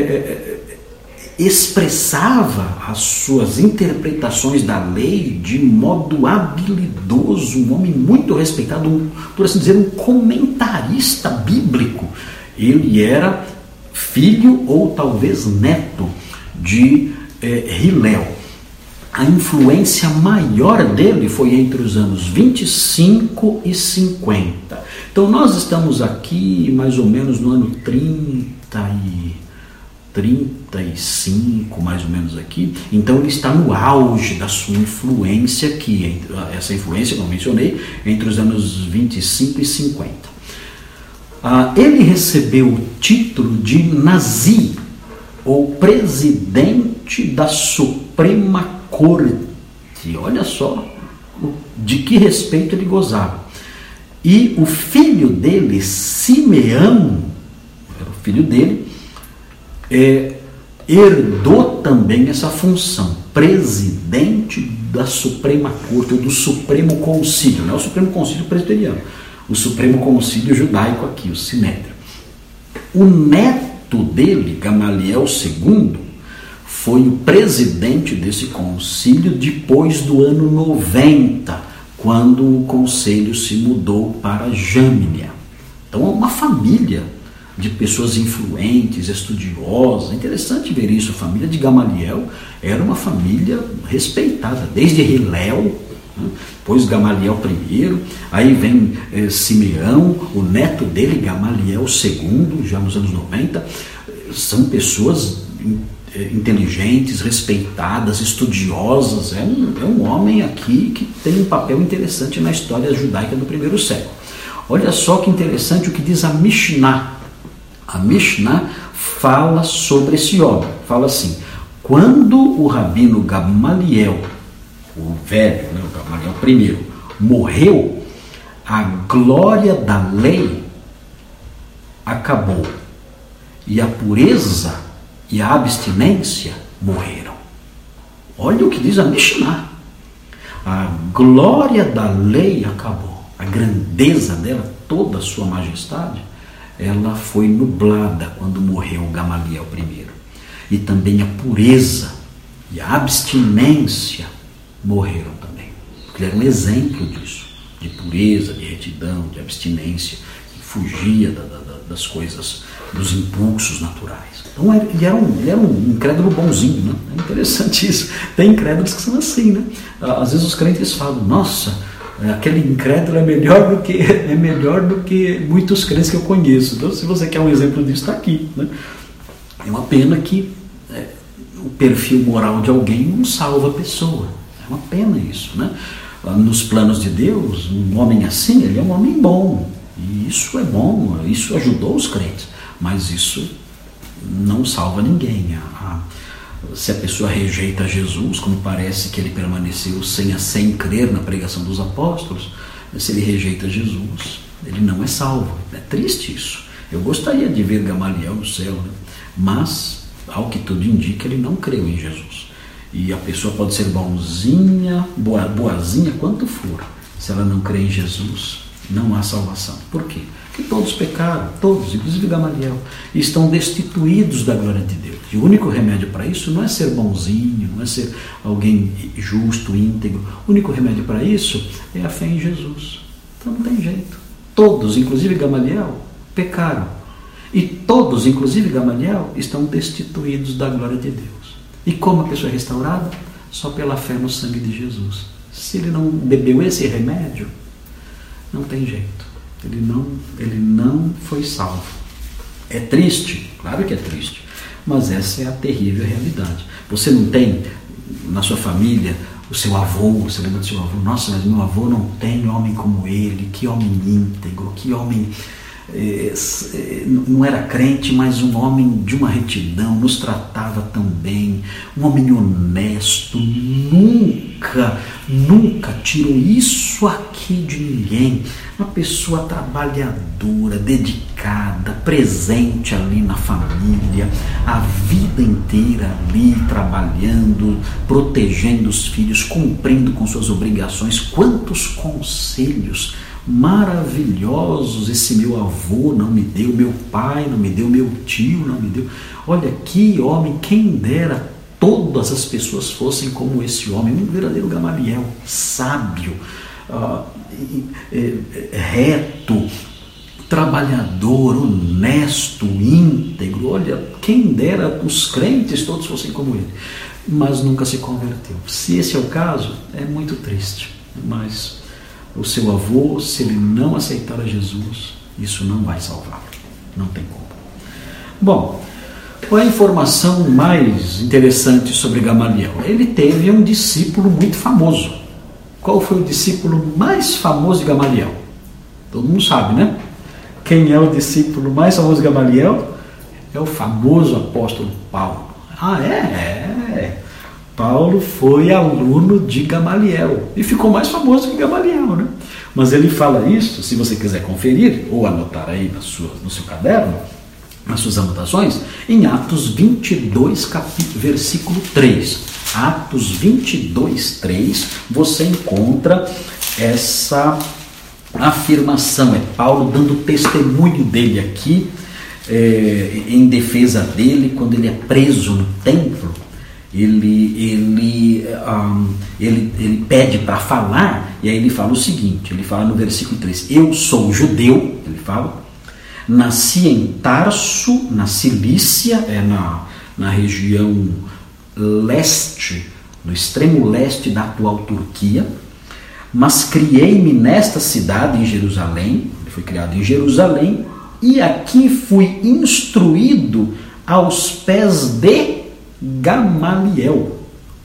expressava as suas interpretações da lei de modo habilidoso, um homem muito respeitado, por assim dizer, um comentarista bíblico. Ele era filho ou talvez neto de Hilel. A influência maior dele foi entre os anos 25 e 50. Então nós estamos aqui mais ou menos no ano 35, mais ou menos aqui. Então ele está no auge da sua influência, que essa influência, como mencionei, entre os anos 25 e 50. Ele recebeu o título de Nazi, ou presidente da Suprema Corte. Olha só de que respeito ele gozava. E o filho dele, Simeão, era o filho dele, herdou também essa função, presidente da Suprema Corte, ou do Supremo Concílio, não é o Supremo Concílio presbiteriano, o Supremo Concílio judaico aqui, o Sinédrio. O neto dele, Gamaliel II, foi o presidente desse concílio depois do ano 90, quando o conselho se mudou para Jâmnia. Então é uma família de pessoas influentes, estudiosas. É interessante ver isso. A família de Gamaliel era uma família respeitada, desde Hilel, depois Gamaliel I, aí vem Simeão, o neto dele, Gamaliel II, já nos anos 90. São pessoas inteligentes, respeitadas, estudiosas. É um homem aqui que tem um papel interessante na história judaica do primeiro século. Olha só que interessante o que diz a Mishnah. A Mishnah fala sobre esse homem. Fala assim: quando o rabino Gamaliel, o velho, né, o Gamaliel I, morreu, a glória da lei acabou e a pureza e a abstinência morreram. Olha o que diz a Mishnah. A glória da lei acabou, a grandeza dela, toda a sua majestade, ela foi nublada quando morreu Gamaliel I. E também a pureza e a abstinência morreram também. Porque ele era um exemplo disso, de pureza, de retidão, de abstinência, que fugia das coisas, dos impulsos naturais. Então ele era um incrédulo bonzinho, né? É interessante isso. Tem incrédulos que são assim, né? Às vezes os crentes falam: nossa, aquele incrédulo é melhor do que muitos crentes que eu conheço. Então, se você quer um exemplo disso, está aqui, né? É uma pena que o perfil moral de alguém não salva a pessoa. É uma pena isso, né? Nos planos de Deus, um homem assim, ele é um homem bom. E isso é bom, isso ajudou os crentes. Mas isso não salva ninguém. Se a pessoa rejeita Jesus, como parece que ele permaneceu sem crer na pregação dos apóstolos, se ele rejeita Jesus, ele não é salvo. É triste isso. Eu gostaria de ver Gamaliel no céu, né? Mas, ao que tudo indica, ele não creu em Jesus. E a pessoa pode ser bonzinha, boazinha, quanto for. Se ela não crê em Jesus, não há salvação. Por quê? Porque todos pecaram, todos, inclusive Gamaliel, e estão destituídos da glória de Deus. E o único remédio para isso não é ser bonzinho, não é ser alguém justo, íntegro. O único remédio para isso é a fé em Jesus. Então não tem jeito. Todos, inclusive Gamaliel, pecaram. E todos, inclusive Gamaliel, estão destituídos da glória de Deus. E como a pessoa é restaurada? Só pela fé no sangue de Jesus. Se ele não bebeu esse remédio, não tem jeito. Ele não foi salvo. É triste? Claro que é triste. Mas essa é a terrível realidade. Você não tem na sua família o seu avô, você lembra do seu avô? Nossa, mas meu avô não tem homem como ele, que homem íntegro, que homem... não era crente, mas um homem de uma retidão, nos tratava tão bem, um homem honesto, nunca tirou isso aqui de ninguém, uma pessoa trabalhadora, dedicada, presente ali na família, a vida inteira ali trabalhando, protegendo os filhos, cumprindo com suas obrigações. Quantos conselhos maravilhosos esse meu avô não me deu, meu pai não me deu, meu tio não me deu. Olha que homem, quem dera todas as pessoas fossem como esse homem, um verdadeiro Gamaliel, sábio, reto, trabalhador, honesto, íntegro. Olha, quem dera os crentes todos fossem como ele, mas nunca se converteu. Se esse é o caso, é muito triste, mas o seu avô, se ele não aceitar a Jesus, isso não vai salvá-lo. Não tem como. Bom, qual é a informação mais interessante sobre Gamaliel? Ele teve um discípulo muito famoso. Qual foi o discípulo mais famoso de Gamaliel? Todo mundo sabe, né? Quem é o discípulo mais famoso de Gamaliel? É o famoso apóstolo Paulo. Paulo foi aluno de Gamaliel e ficou mais famoso que Gamaliel, né? Mas ele fala isso, se você quiser conferir ou anotar aí no seu caderno, nas suas anotações, em Atos 22, versículo 3. Atos 22, 3, você encontra essa afirmação, é Paulo dando testemunho dele aqui, em defesa dele, quando ele é preso no templo. Ele pede para falar, e aí ele fala o seguinte, ele fala no versículo 3, eu sou judeu, ele fala, nasci em Tarso, na Cilícia, na região leste, no extremo leste da atual Turquia, mas criei-me nesta cidade, em Jerusalém, ele foi criado em Jerusalém, e aqui fui instruído aos pés de Gamaliel,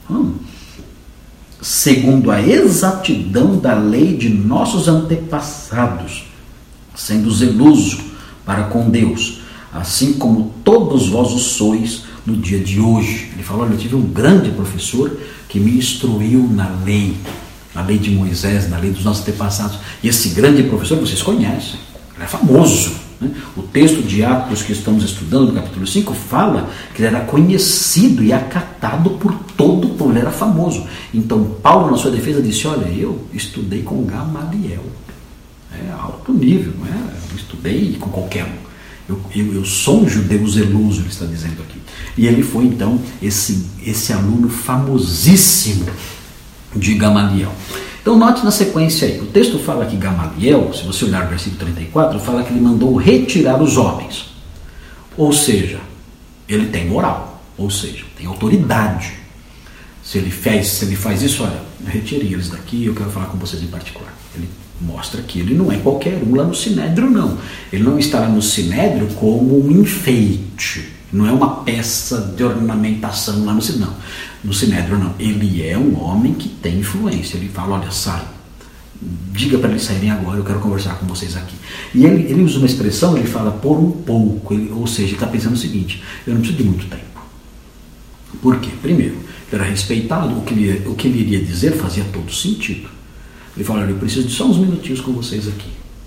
segundo a exatidão da lei de nossos antepassados, sendo zeloso para com Deus, assim como todos vós o sois no dia de hoje. Ele falou, olha, eu tive um grande professor que me instruiu na lei de Moisés, na lei dos nossos antepassados, e esse grande professor vocês conhecem, ele é famoso. O texto de Atos que estamos estudando, no capítulo 5, fala que ele era conhecido e acatado por todo o povo, ele era famoso. Então Paulo, na sua defesa, disse, olha, eu estudei com Gamaliel, é alto nível, não é? Eu estudei com qualquer um, eu sou um judeu zeloso, ele está dizendo aqui. E ele foi então esse aluno famosíssimo de Gamaliel. Então note na sequência aí, o texto fala que Gamaliel, se você olhar o versículo 34, fala que ele mandou retirar os homens. Ou seja, ele tem moral, ou seja, tem autoridade. Se ele faz isso, olha, retire eles daqui, eu quero falar com vocês em particular. Ele mostra que ele não é qualquer um lá no Sinédrio, não. Ele não está lá no Sinédrio como um enfeite, não é uma peça de ornamentação lá no Sinédrio, não. No Sinédrio, não. Ele é um homem que tem influência. Ele fala, olha, sai, diga para eles saírem agora, eu quero conversar com vocês aqui. E ele usa uma expressão, ele fala por um pouco, ou seja, ele está pensando o seguinte, eu não preciso de muito tempo. Por quê? Primeiro, ele era respeitado, o que ele iria dizer fazia todo sentido. Ele fala, olha, eu preciso de só uns minutinhos com vocês aqui.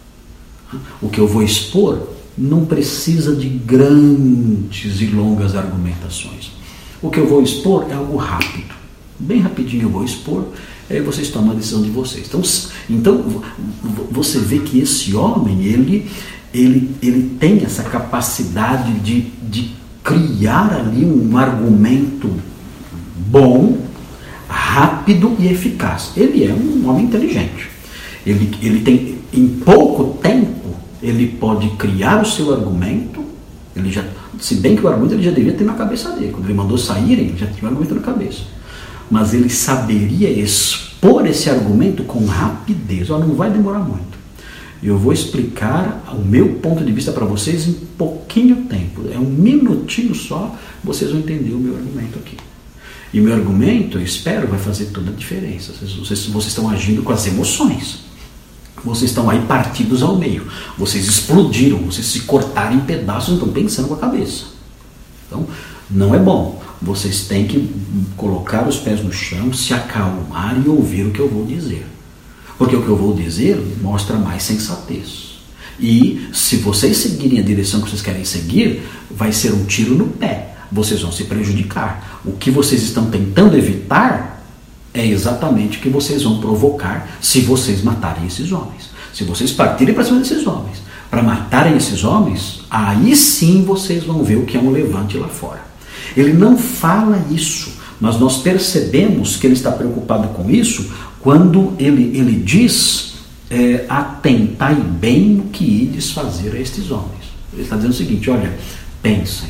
O que eu vou expor não precisa de grandes e longas argumentações. O que eu vou expor é algo rápido. Bem rapidinho eu vou expor, aí vocês tomam a decisão de vocês. Então você vê que esse homem, ele tem essa capacidade de criar ali um argumento bom, rápido e eficaz. Ele é um homem inteligente. Ele tem, em pouco tempo, ele pode criar o seu argumento, se bem que o argumento ele já devia ter na cabeça dele. Quando ele mandou saírem, ele já tinha o argumento na cabeça. Mas ele saberia expor esse argumento com rapidez. Não vai demorar muito. Eu vou explicar o meu ponto de vista para vocês em pouquinho tempo. É um minutinho só, vocês vão entender o meu argumento aqui. E o meu argumento, eu espero, vai fazer toda a diferença. Vocês estão agindo com as emoções. Vocês estão aí partidos ao meio. Vocês explodiram, vocês se cortaram em pedaços, não estão pensando com a cabeça. Então, não é bom. Vocês têm que colocar os pés no chão, se acalmar e ouvir o que eu vou dizer. Porque o que eu vou dizer mostra mais sensatez. E se vocês seguirem a direção que vocês querem seguir, vai ser um tiro no pé. Vocês vão se prejudicar. O que vocês estão tentando evitar é exatamente o que vocês vão provocar se vocês matarem esses homens. Se vocês partirem para cima desses homens, para matarem esses homens, aí sim vocês vão ver o que é um levante lá fora. Ele não fala isso, mas nós percebemos que ele está preocupado com isso quando ele diz, atentai bem no que ides fazer a estes homens. Ele está dizendo o seguinte, olha, pensem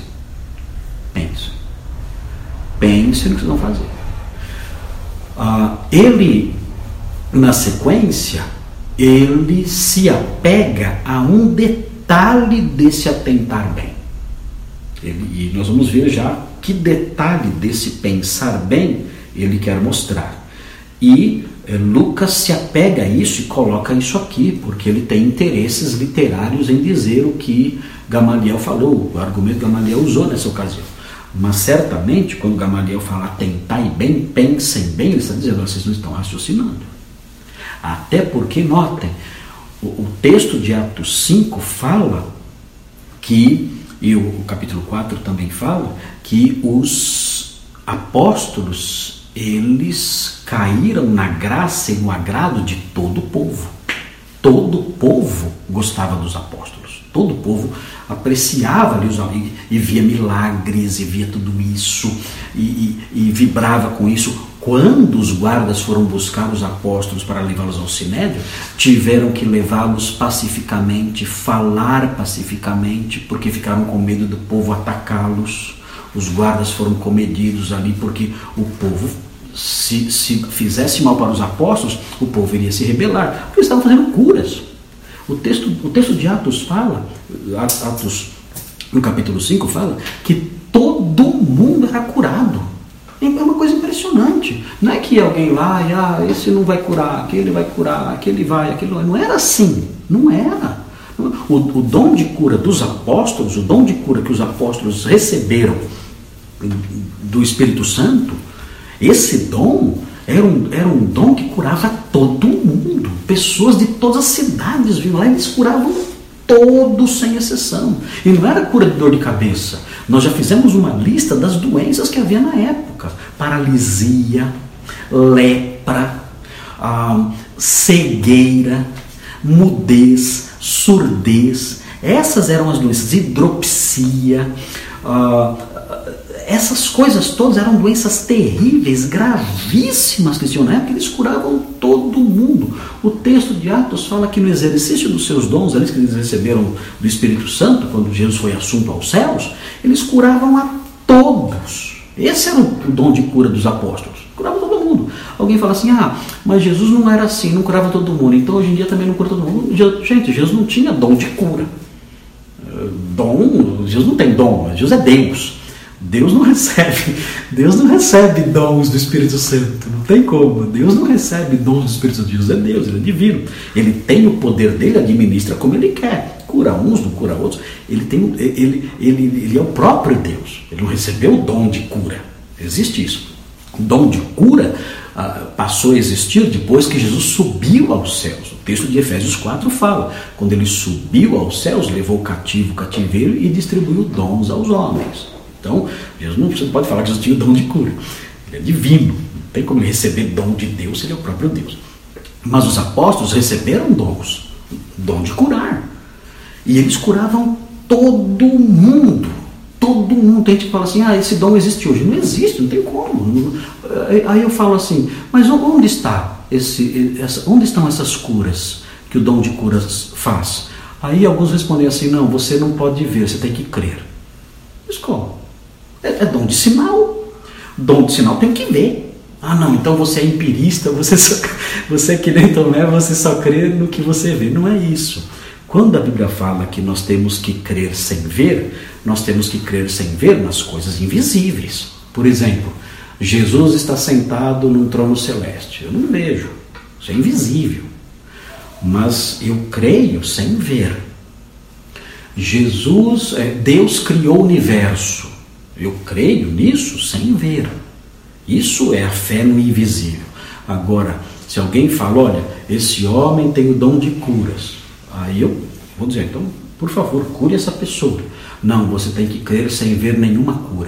no que vocês vão fazer. Ele, na sequência, ele se apega a um detalhe desse atentar bem. E nós vamos ver já que detalhe desse pensar bem ele quer mostrar. E Lucas se apega a isso e coloca isso aqui, porque ele tem interesses literários em dizer o que Gamaliel falou, o argumento que Gamaliel usou nessa ocasião. Mas certamente, quando Gamaliel fala atentai bem, pensem bem, ele está dizendo, vocês não estão raciocinando. Até porque, notem, o texto de Atos 5 fala que, e o capítulo 4 também fala, que os apóstolos, eles caíram na graça e no agrado de todo o povo. Todo o povo gostava dos apóstolos. Todo o povo apreciava ali e via milagres, e via tudo isso, e vibrava com isso. Quando os guardas foram buscar os apóstolos para levá-los ao Sinédrio, tiveram que levá-los pacificamente, falar pacificamente, porque ficaram com medo do povo atacá-los. Os guardas foram comedidos ali, porque o povo, se fizesse mal para os apóstolos, o povo iria se rebelar, porque eles estavam fazendo curas. O texto de Atos fala, Atos no capítulo 5 fala, que todo mundo era curado. É uma coisa impressionante. Não é que alguém lá, esse não vai curar, aquele vai curar, aquele vai, aquele vai. Não era assim, não era. O dom de cura dos apóstolos, o dom de cura que os apóstolos receberam do Espírito Santo, esse dom era um dom que curava todo mundo. Pessoas de todas as cidades vinham lá e eles curavam todos sem exceção. E não era cura de dor de cabeça. Nós já fizemos uma lista das doenças que havia na época. Paralisia, lepra, cegueira, mudez, surdez. Essas eram as doenças. Hidropsia. Essas coisas todas eram doenças terríveis, gravíssimas que tinham na época, eles curavam todo mundo. O texto de Atos fala que no exercício dos seus dons, ali que eles receberam do Espírito Santo, quando Jesus foi assunto aos céus, eles curavam a todos. Esse era o dom de cura dos apóstolos, curavam todo mundo. Alguém fala assim, mas Jesus não era assim, não curava todo mundo, então hoje em dia também não cura todo mundo. Gente, Jesus não tinha dom de cura. Jesus não tem dom, mas Jesus é Deus. Deus não recebe dons do Espírito Santo, não tem como. Deus não recebe dons do Espírito Santo. Deus é Deus, ele é divino. Ele tem o poder dele, administra como ele quer. Cura uns, não cura outros. Ele é o próprio Deus. Ele não recebeu o dom de cura. Existe isso. O dom de cura passou a existir depois que Jesus subiu aos céus. O texto de Efésios 4 fala, quando ele subiu aos céus, levou o cativeiro e distribuiu dons aos homens. Então, Jesus não, você pode falar que Jesus tinha o dom de cura. Ele é divino. Não tem como ele receber dom de Deus, ele é o próprio Deus. Mas os apóstolos receberam dons. Dom de curar. E eles curavam todo mundo. Todo mundo. Tem gente que fala assim, esse dom existe hoje. Não existe, não tem como. Aí eu falo assim, mas onde estão essas curas que o dom de curas faz? Aí alguns respondem assim, não, você não pode ver, você tem que crer. Mas como? É dom de sinal. Dom de sinal tem que ver. Não, então você é empirista, você é que nem Tomé, você só crê no que você vê. Não é isso. Quando a Bíblia fala que nós temos que crer sem ver, nós temos que crer sem ver nas coisas invisíveis. Por exemplo, Jesus está sentado num trono celeste. Eu não vejo, isso é invisível. Mas eu creio sem ver. Deus criou o universo. Eu creio nisso sem ver. Isso é a fé no invisível. Agora, se alguém fala, olha, esse homem tem o dom de curas, aí eu vou dizer, então, por favor, cure essa pessoa. Não, você tem que crer sem ver nenhuma cura.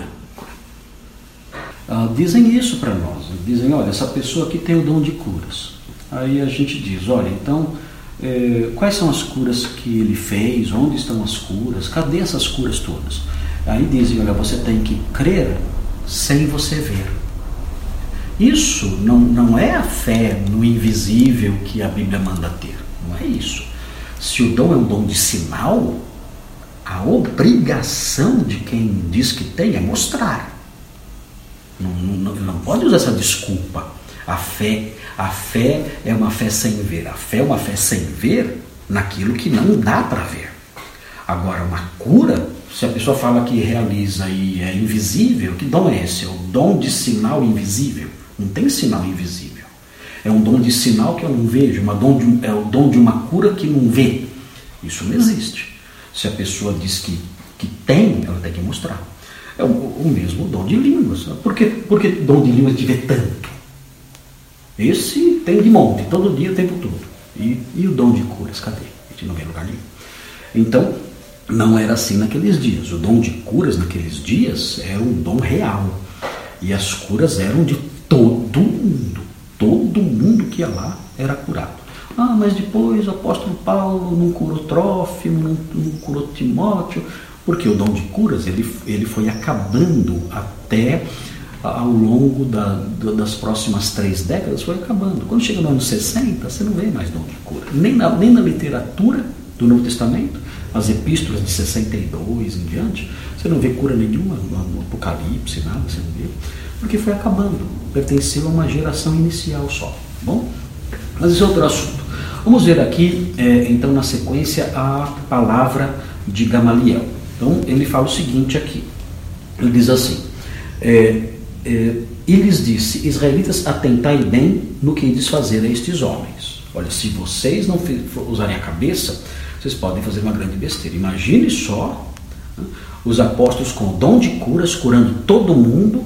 Dizem isso para nós. Dizem, olha, essa pessoa aqui tem o dom de curas. Aí a gente diz, olha, então, quais são as curas que ele fez? Onde estão as curas? Cadê essas curas todas? Aí dizem, olha, você tem que crer sem você ver. Isso não é a fé no invisível que a Bíblia manda ter. Não é isso. Se o dom é um dom de sinal, a obrigação de quem diz que tem é mostrar. Não pode usar essa desculpa. A fé é uma fé sem ver. A fé é uma fé sem ver naquilo que não dá para ver. Agora, uma cura, se a pessoa fala que realiza e é invisível, que dom é esse? É o dom de sinal invisível. Não tem sinal invisível. É um dom de sinal que eu não vejo, é o dom de uma cura que não vê. Isso não existe. Se a pessoa diz que tem, ela tem que mostrar. É o mesmo dom de línguas. Por que dom de línguas tiver tanto? Esse tem de monte, todo dia, o tempo todo. E o dom de curas, cadê? A gente não vê lugar nenhum. Então, não era assim naqueles dias. O dom de curas naqueles dias era um dom real. E as curas eram de todo mundo. Todo mundo que ia lá era curado. Mas depois o apóstolo Paulo não curou Trófimo, não curou Timóteo, porque o dom de curas ele foi acabando até ao longo das próximas 3 décadas, foi acabando. Quando chega no ano 60, você não vê mais dom de cura. Nem na literatura do Novo Testamento, as epístolas de 62 em diante, você não vê cura nenhuma no Apocalipse, nada, você não vê. Porque foi acabando, pertenceu a uma geração inicial só. Bom, mas esse é outro assunto. Vamos ver aqui, então, na sequência, a palavra de Gamaliel. Então, ele fala o seguinte aqui. Ele diz assim, e lhes disse, israelitas, atentai bem no que ides fazer a estes homens. Olha, se vocês não usarem a cabeça, vocês podem fazer uma grande besteira. Imagine só, né, os apóstolos com o dom de curas, curando todo mundo,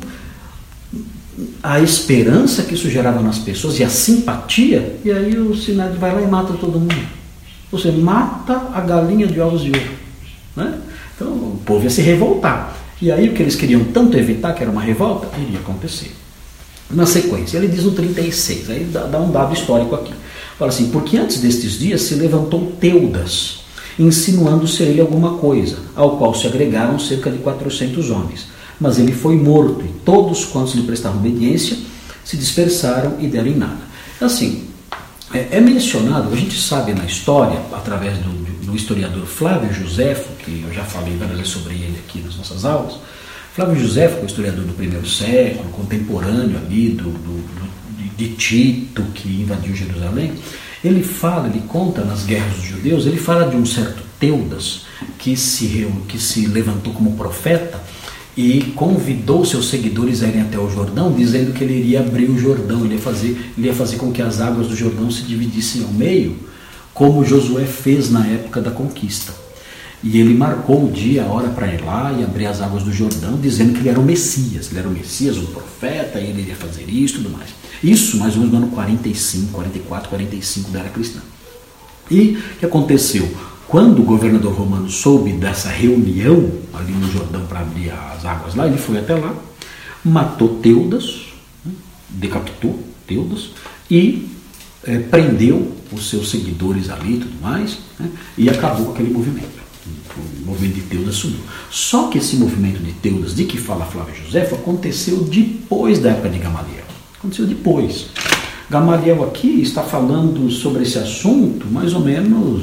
a esperança que isso gerava nas pessoas e a simpatia, e aí o Sinédrio vai lá e mata todo mundo. Você mata a galinha de ovos de ouro, né? Então o povo ia se revoltar. E aí o que eles queriam tanto evitar, que era uma revolta, iria acontecer. Na sequência, ele diz no 36, aí dá um dado histórico aqui. Fala assim, porque antes destes dias se levantou Teudas, insinuando ser ele alguma coisa, ao qual se agregaram cerca de 400 homens. Mas ele foi morto, e todos quantos lhe prestavam obediência se dispersaram e deram em nada. Assim, é mencionado, a gente sabe na história, através do historiador Flávio Josefo, que eu já falei várias vezes sobre ele aqui nas nossas aulas. Flávio Josefo, que é historiador do primeiro século, contemporâneo ali de Tito, que invadiu Jerusalém, ele conta nas guerras dos judeus, ele fala de um certo Teudas, que se levantou como profeta, e convidou seus seguidores a irem até o Jordão, dizendo que ele iria abrir o Jordão, ele ia fazer com que as águas do Jordão se dividissem ao meio, como Josué fez na época da conquista. E ele marcou o dia, a hora para ir lá e abrir as águas do Jordão, dizendo que ele era o Messias, um profeta, e ele iria fazer isso e tudo mais. Isso mais ou menos no ano 44, 45 da era cristã. E o que aconteceu? Quando o governador romano soube dessa reunião ali no Jordão para abrir as águas lá, ele foi até lá, matou Teudas, decapitou Teudas e prendeu os seus seguidores ali e tudo mais, né, e acabou com aquele movimento. O movimento de Teudas sumiu. Só que esse movimento de Teudas, de que fala Flávio Josefo, aconteceu depois da época de Gamaliel. Aconteceu depois. Gamaliel aqui está falando sobre esse assunto mais ou menos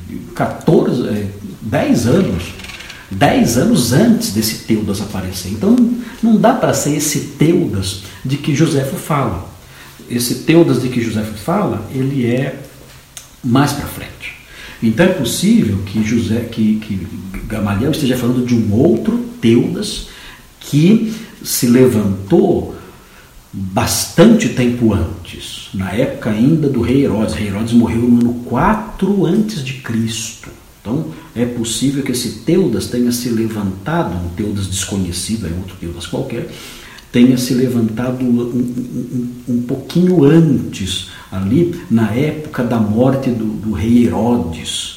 10 anos antes desse Teudas aparecer. Então não dá para ser esse Teudas de que Josefo fala. Esse Teudas de que Josefo fala, ele é mais para frente. Então é possível que Gamaliel esteja falando de um outro Teudas que se levantou bastante tempo antes, na época ainda do rei Herodes. Rei Herodes morreu no ano 4 a.C. Então é possível que esse Teudas tenha se levantado, um Teudas desconhecido, outro Teudas qualquer, tenha se levantado um pouquinho antes, ali na época da morte do rei Herodes.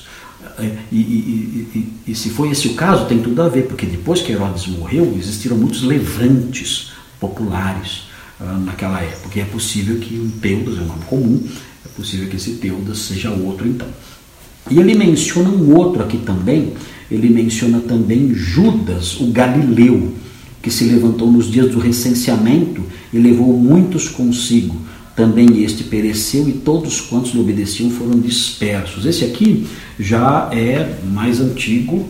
E se foi esse o caso, tem tudo a ver, porque depois que Herodes morreu, existiram muitos levantes populares naquela época, e é possível que um Teudas, é um nome comum, é possível que esse Teudas seja outro então. E ele menciona um outro aqui também, ele menciona também Judas, o Galileu, que se levantou nos dias do recenseamento e levou muitos consigo. Também este pereceu e todos quantos lhe obedeciam foram dispersos. Esse aqui já é mais antigo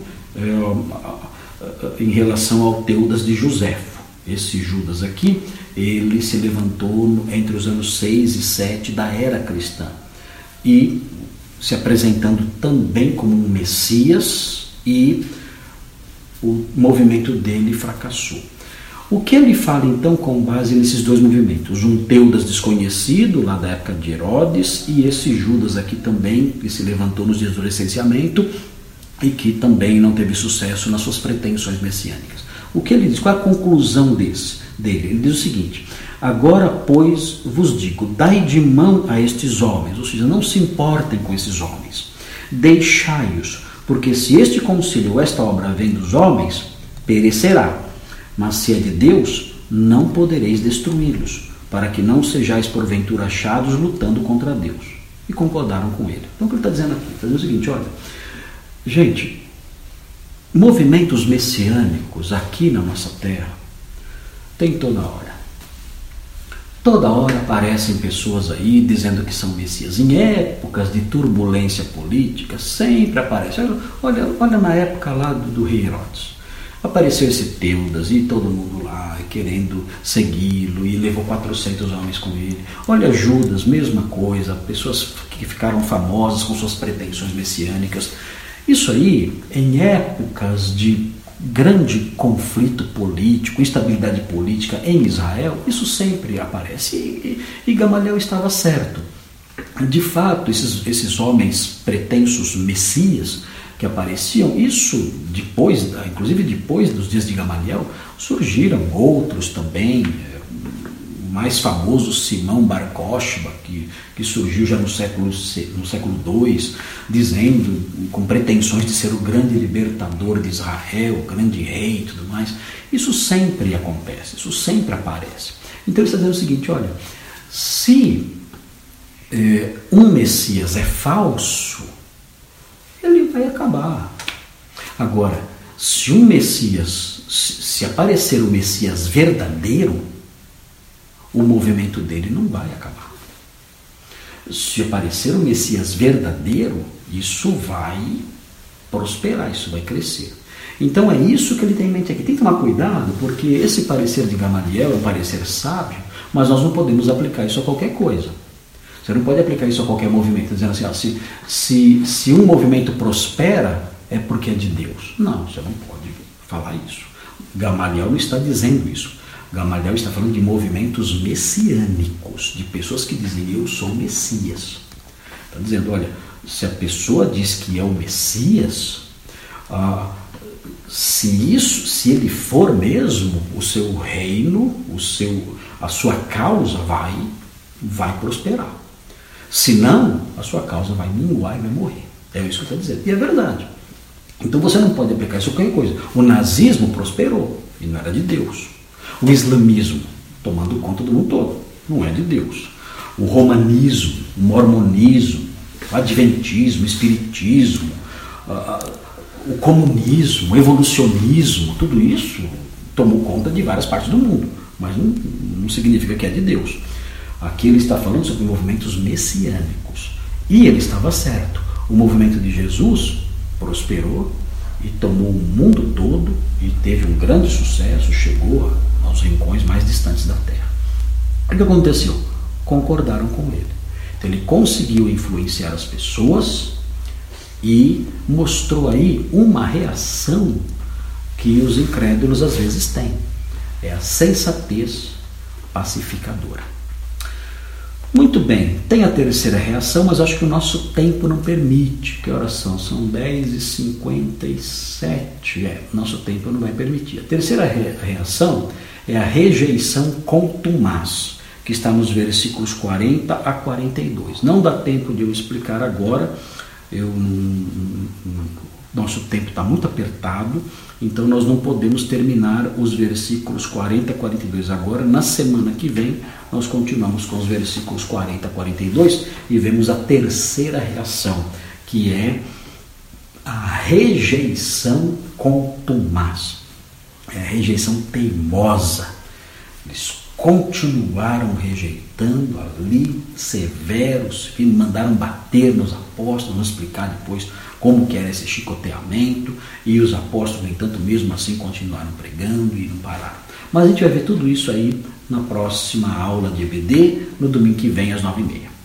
em relação ao Teudas de Josefo. Esse Judas aqui, ele se levantou entre os anos 6 e 7 da era cristã, e se apresentando também como um Messias, e o movimento dele fracassou. O que ele fala então com base nesses dois movimentos? Um Teudas desconhecido, lá da época de Herodes, e esse Judas aqui também, que se levantou nos dias do recenseamento e que também não teve sucesso nas suas pretensões messiânicas. O que ele diz? Qual é a conclusão dele? Ele diz o seguinte: agora, pois, vos digo, dai de mão a estes homens, ou seja, não se importem com esses homens, deixai-os, porque se este concílio ou esta obra vem dos homens, perecerá, mas se é de Deus, não podereis destruí-los, para que não sejais porventura achados lutando contra Deus. E concordaram com ele. Então o que ele está dizendo aqui? Ele está dizendo o seguinte: olha, gente, movimentos messiânicos aqui na nossa terra tem toda hora. Toda hora aparecem pessoas aí dizendo que são messias. Em épocas de turbulência política, sempre aparece. Olha na época lá do rei Herodes. Apareceu esse Teudas e todo mundo lá querendo segui-lo e levou 400 homens com ele. Olha Judas, mesma coisa, pessoas que ficaram famosas com suas pretensões messiânicas. Isso aí, em épocas de grande conflito político, instabilidade política em Israel, isso sempre aparece. E Gamaliel estava certo. De fato, esses homens pretensos messias que apareciam, isso depois, inclusive depois dos dias de Gamaliel, surgiram outros também. O mais famoso, Simão Bar Kokhba, que surgiu já no século II, dizendo, com pretensões de ser o grande libertador de Israel, o grande rei e tudo mais. Isso sempre acontece, isso sempre aparece. Então ele está dizendo o seguinte: olha, se um Messias é falso, ele vai acabar. Agora, se um Messias, se aparecer o Messias verdadeiro, o movimento dele não vai acabar. Se aparecer o Messias verdadeiro, isso vai prosperar, isso vai crescer. Então é isso que ele tem em mente aqui. Tem que tomar cuidado, porque esse parecer de Gamaliel é um parecer sábio, mas nós não podemos aplicar isso a qualquer coisa. Você não pode aplicar isso a qualquer movimento, dizendo assim, se um movimento prospera, é porque é de Deus. Não, você não pode falar isso. Gamaliel não está dizendo isso. Gamaliel está falando de movimentos messiânicos, de pessoas que dizem: eu sou o Messias. Está dizendo: olha, se a pessoa diz que é o Messias, se ele for mesmo, o seu reino, a sua causa vai prosperar. Se não, a sua causa vai minguar e vai morrer. É isso que está dizendo. E é verdade. Então você não pode aplicar isso a qualquer coisa. O nazismo prosperou e não era de Deus. O islamismo, tomando conta do mundo todo, não é de Deus. O romanismo, o mormonismo, o adventismo, o espiritismo, o comunismo, o evolucionismo, tudo isso tomou conta de várias partes do mundo, mas não significa que é de Deus. Aqui ele está falando sobre movimentos messiânicos. E ele estava certo. O movimento de Jesus prosperou e tomou o mundo todo e teve um grande sucesso, chegou aos rincões mais distantes da terra. O que aconteceu? Concordaram com ele. Então ele conseguiu influenciar as pessoas e mostrou aí uma reação que os incrédulos às vezes têm. É a sensatez pacificadora. Muito bem, tem a terceira reação, mas acho que o nosso tempo não permite. Que horas são? São 10h57. Nosso tempo não vai permitir. A terceira reação é a rejeição contumaz, que está nos versículos 40 a 42. Não dá tempo de eu explicar agora, nosso tempo está muito apertado, então nós não podemos terminar os versículos 40 a 42 agora. Na semana que vem nós continuamos com os versículos 40 a 42 e vemos a terceira reação, que é a rejeição contumaz, é a rejeição teimosa. Eles continuaram rejeitando ali, severos, e mandaram bater nos apóstolos. Vamos explicar depois como que era esse chicoteamento, e os apóstolos, no entanto, mesmo assim continuaram pregando e não pararam. Mas a gente vai ver tudo isso aí na próxima aula de EBD, no domingo que vem às 9h30.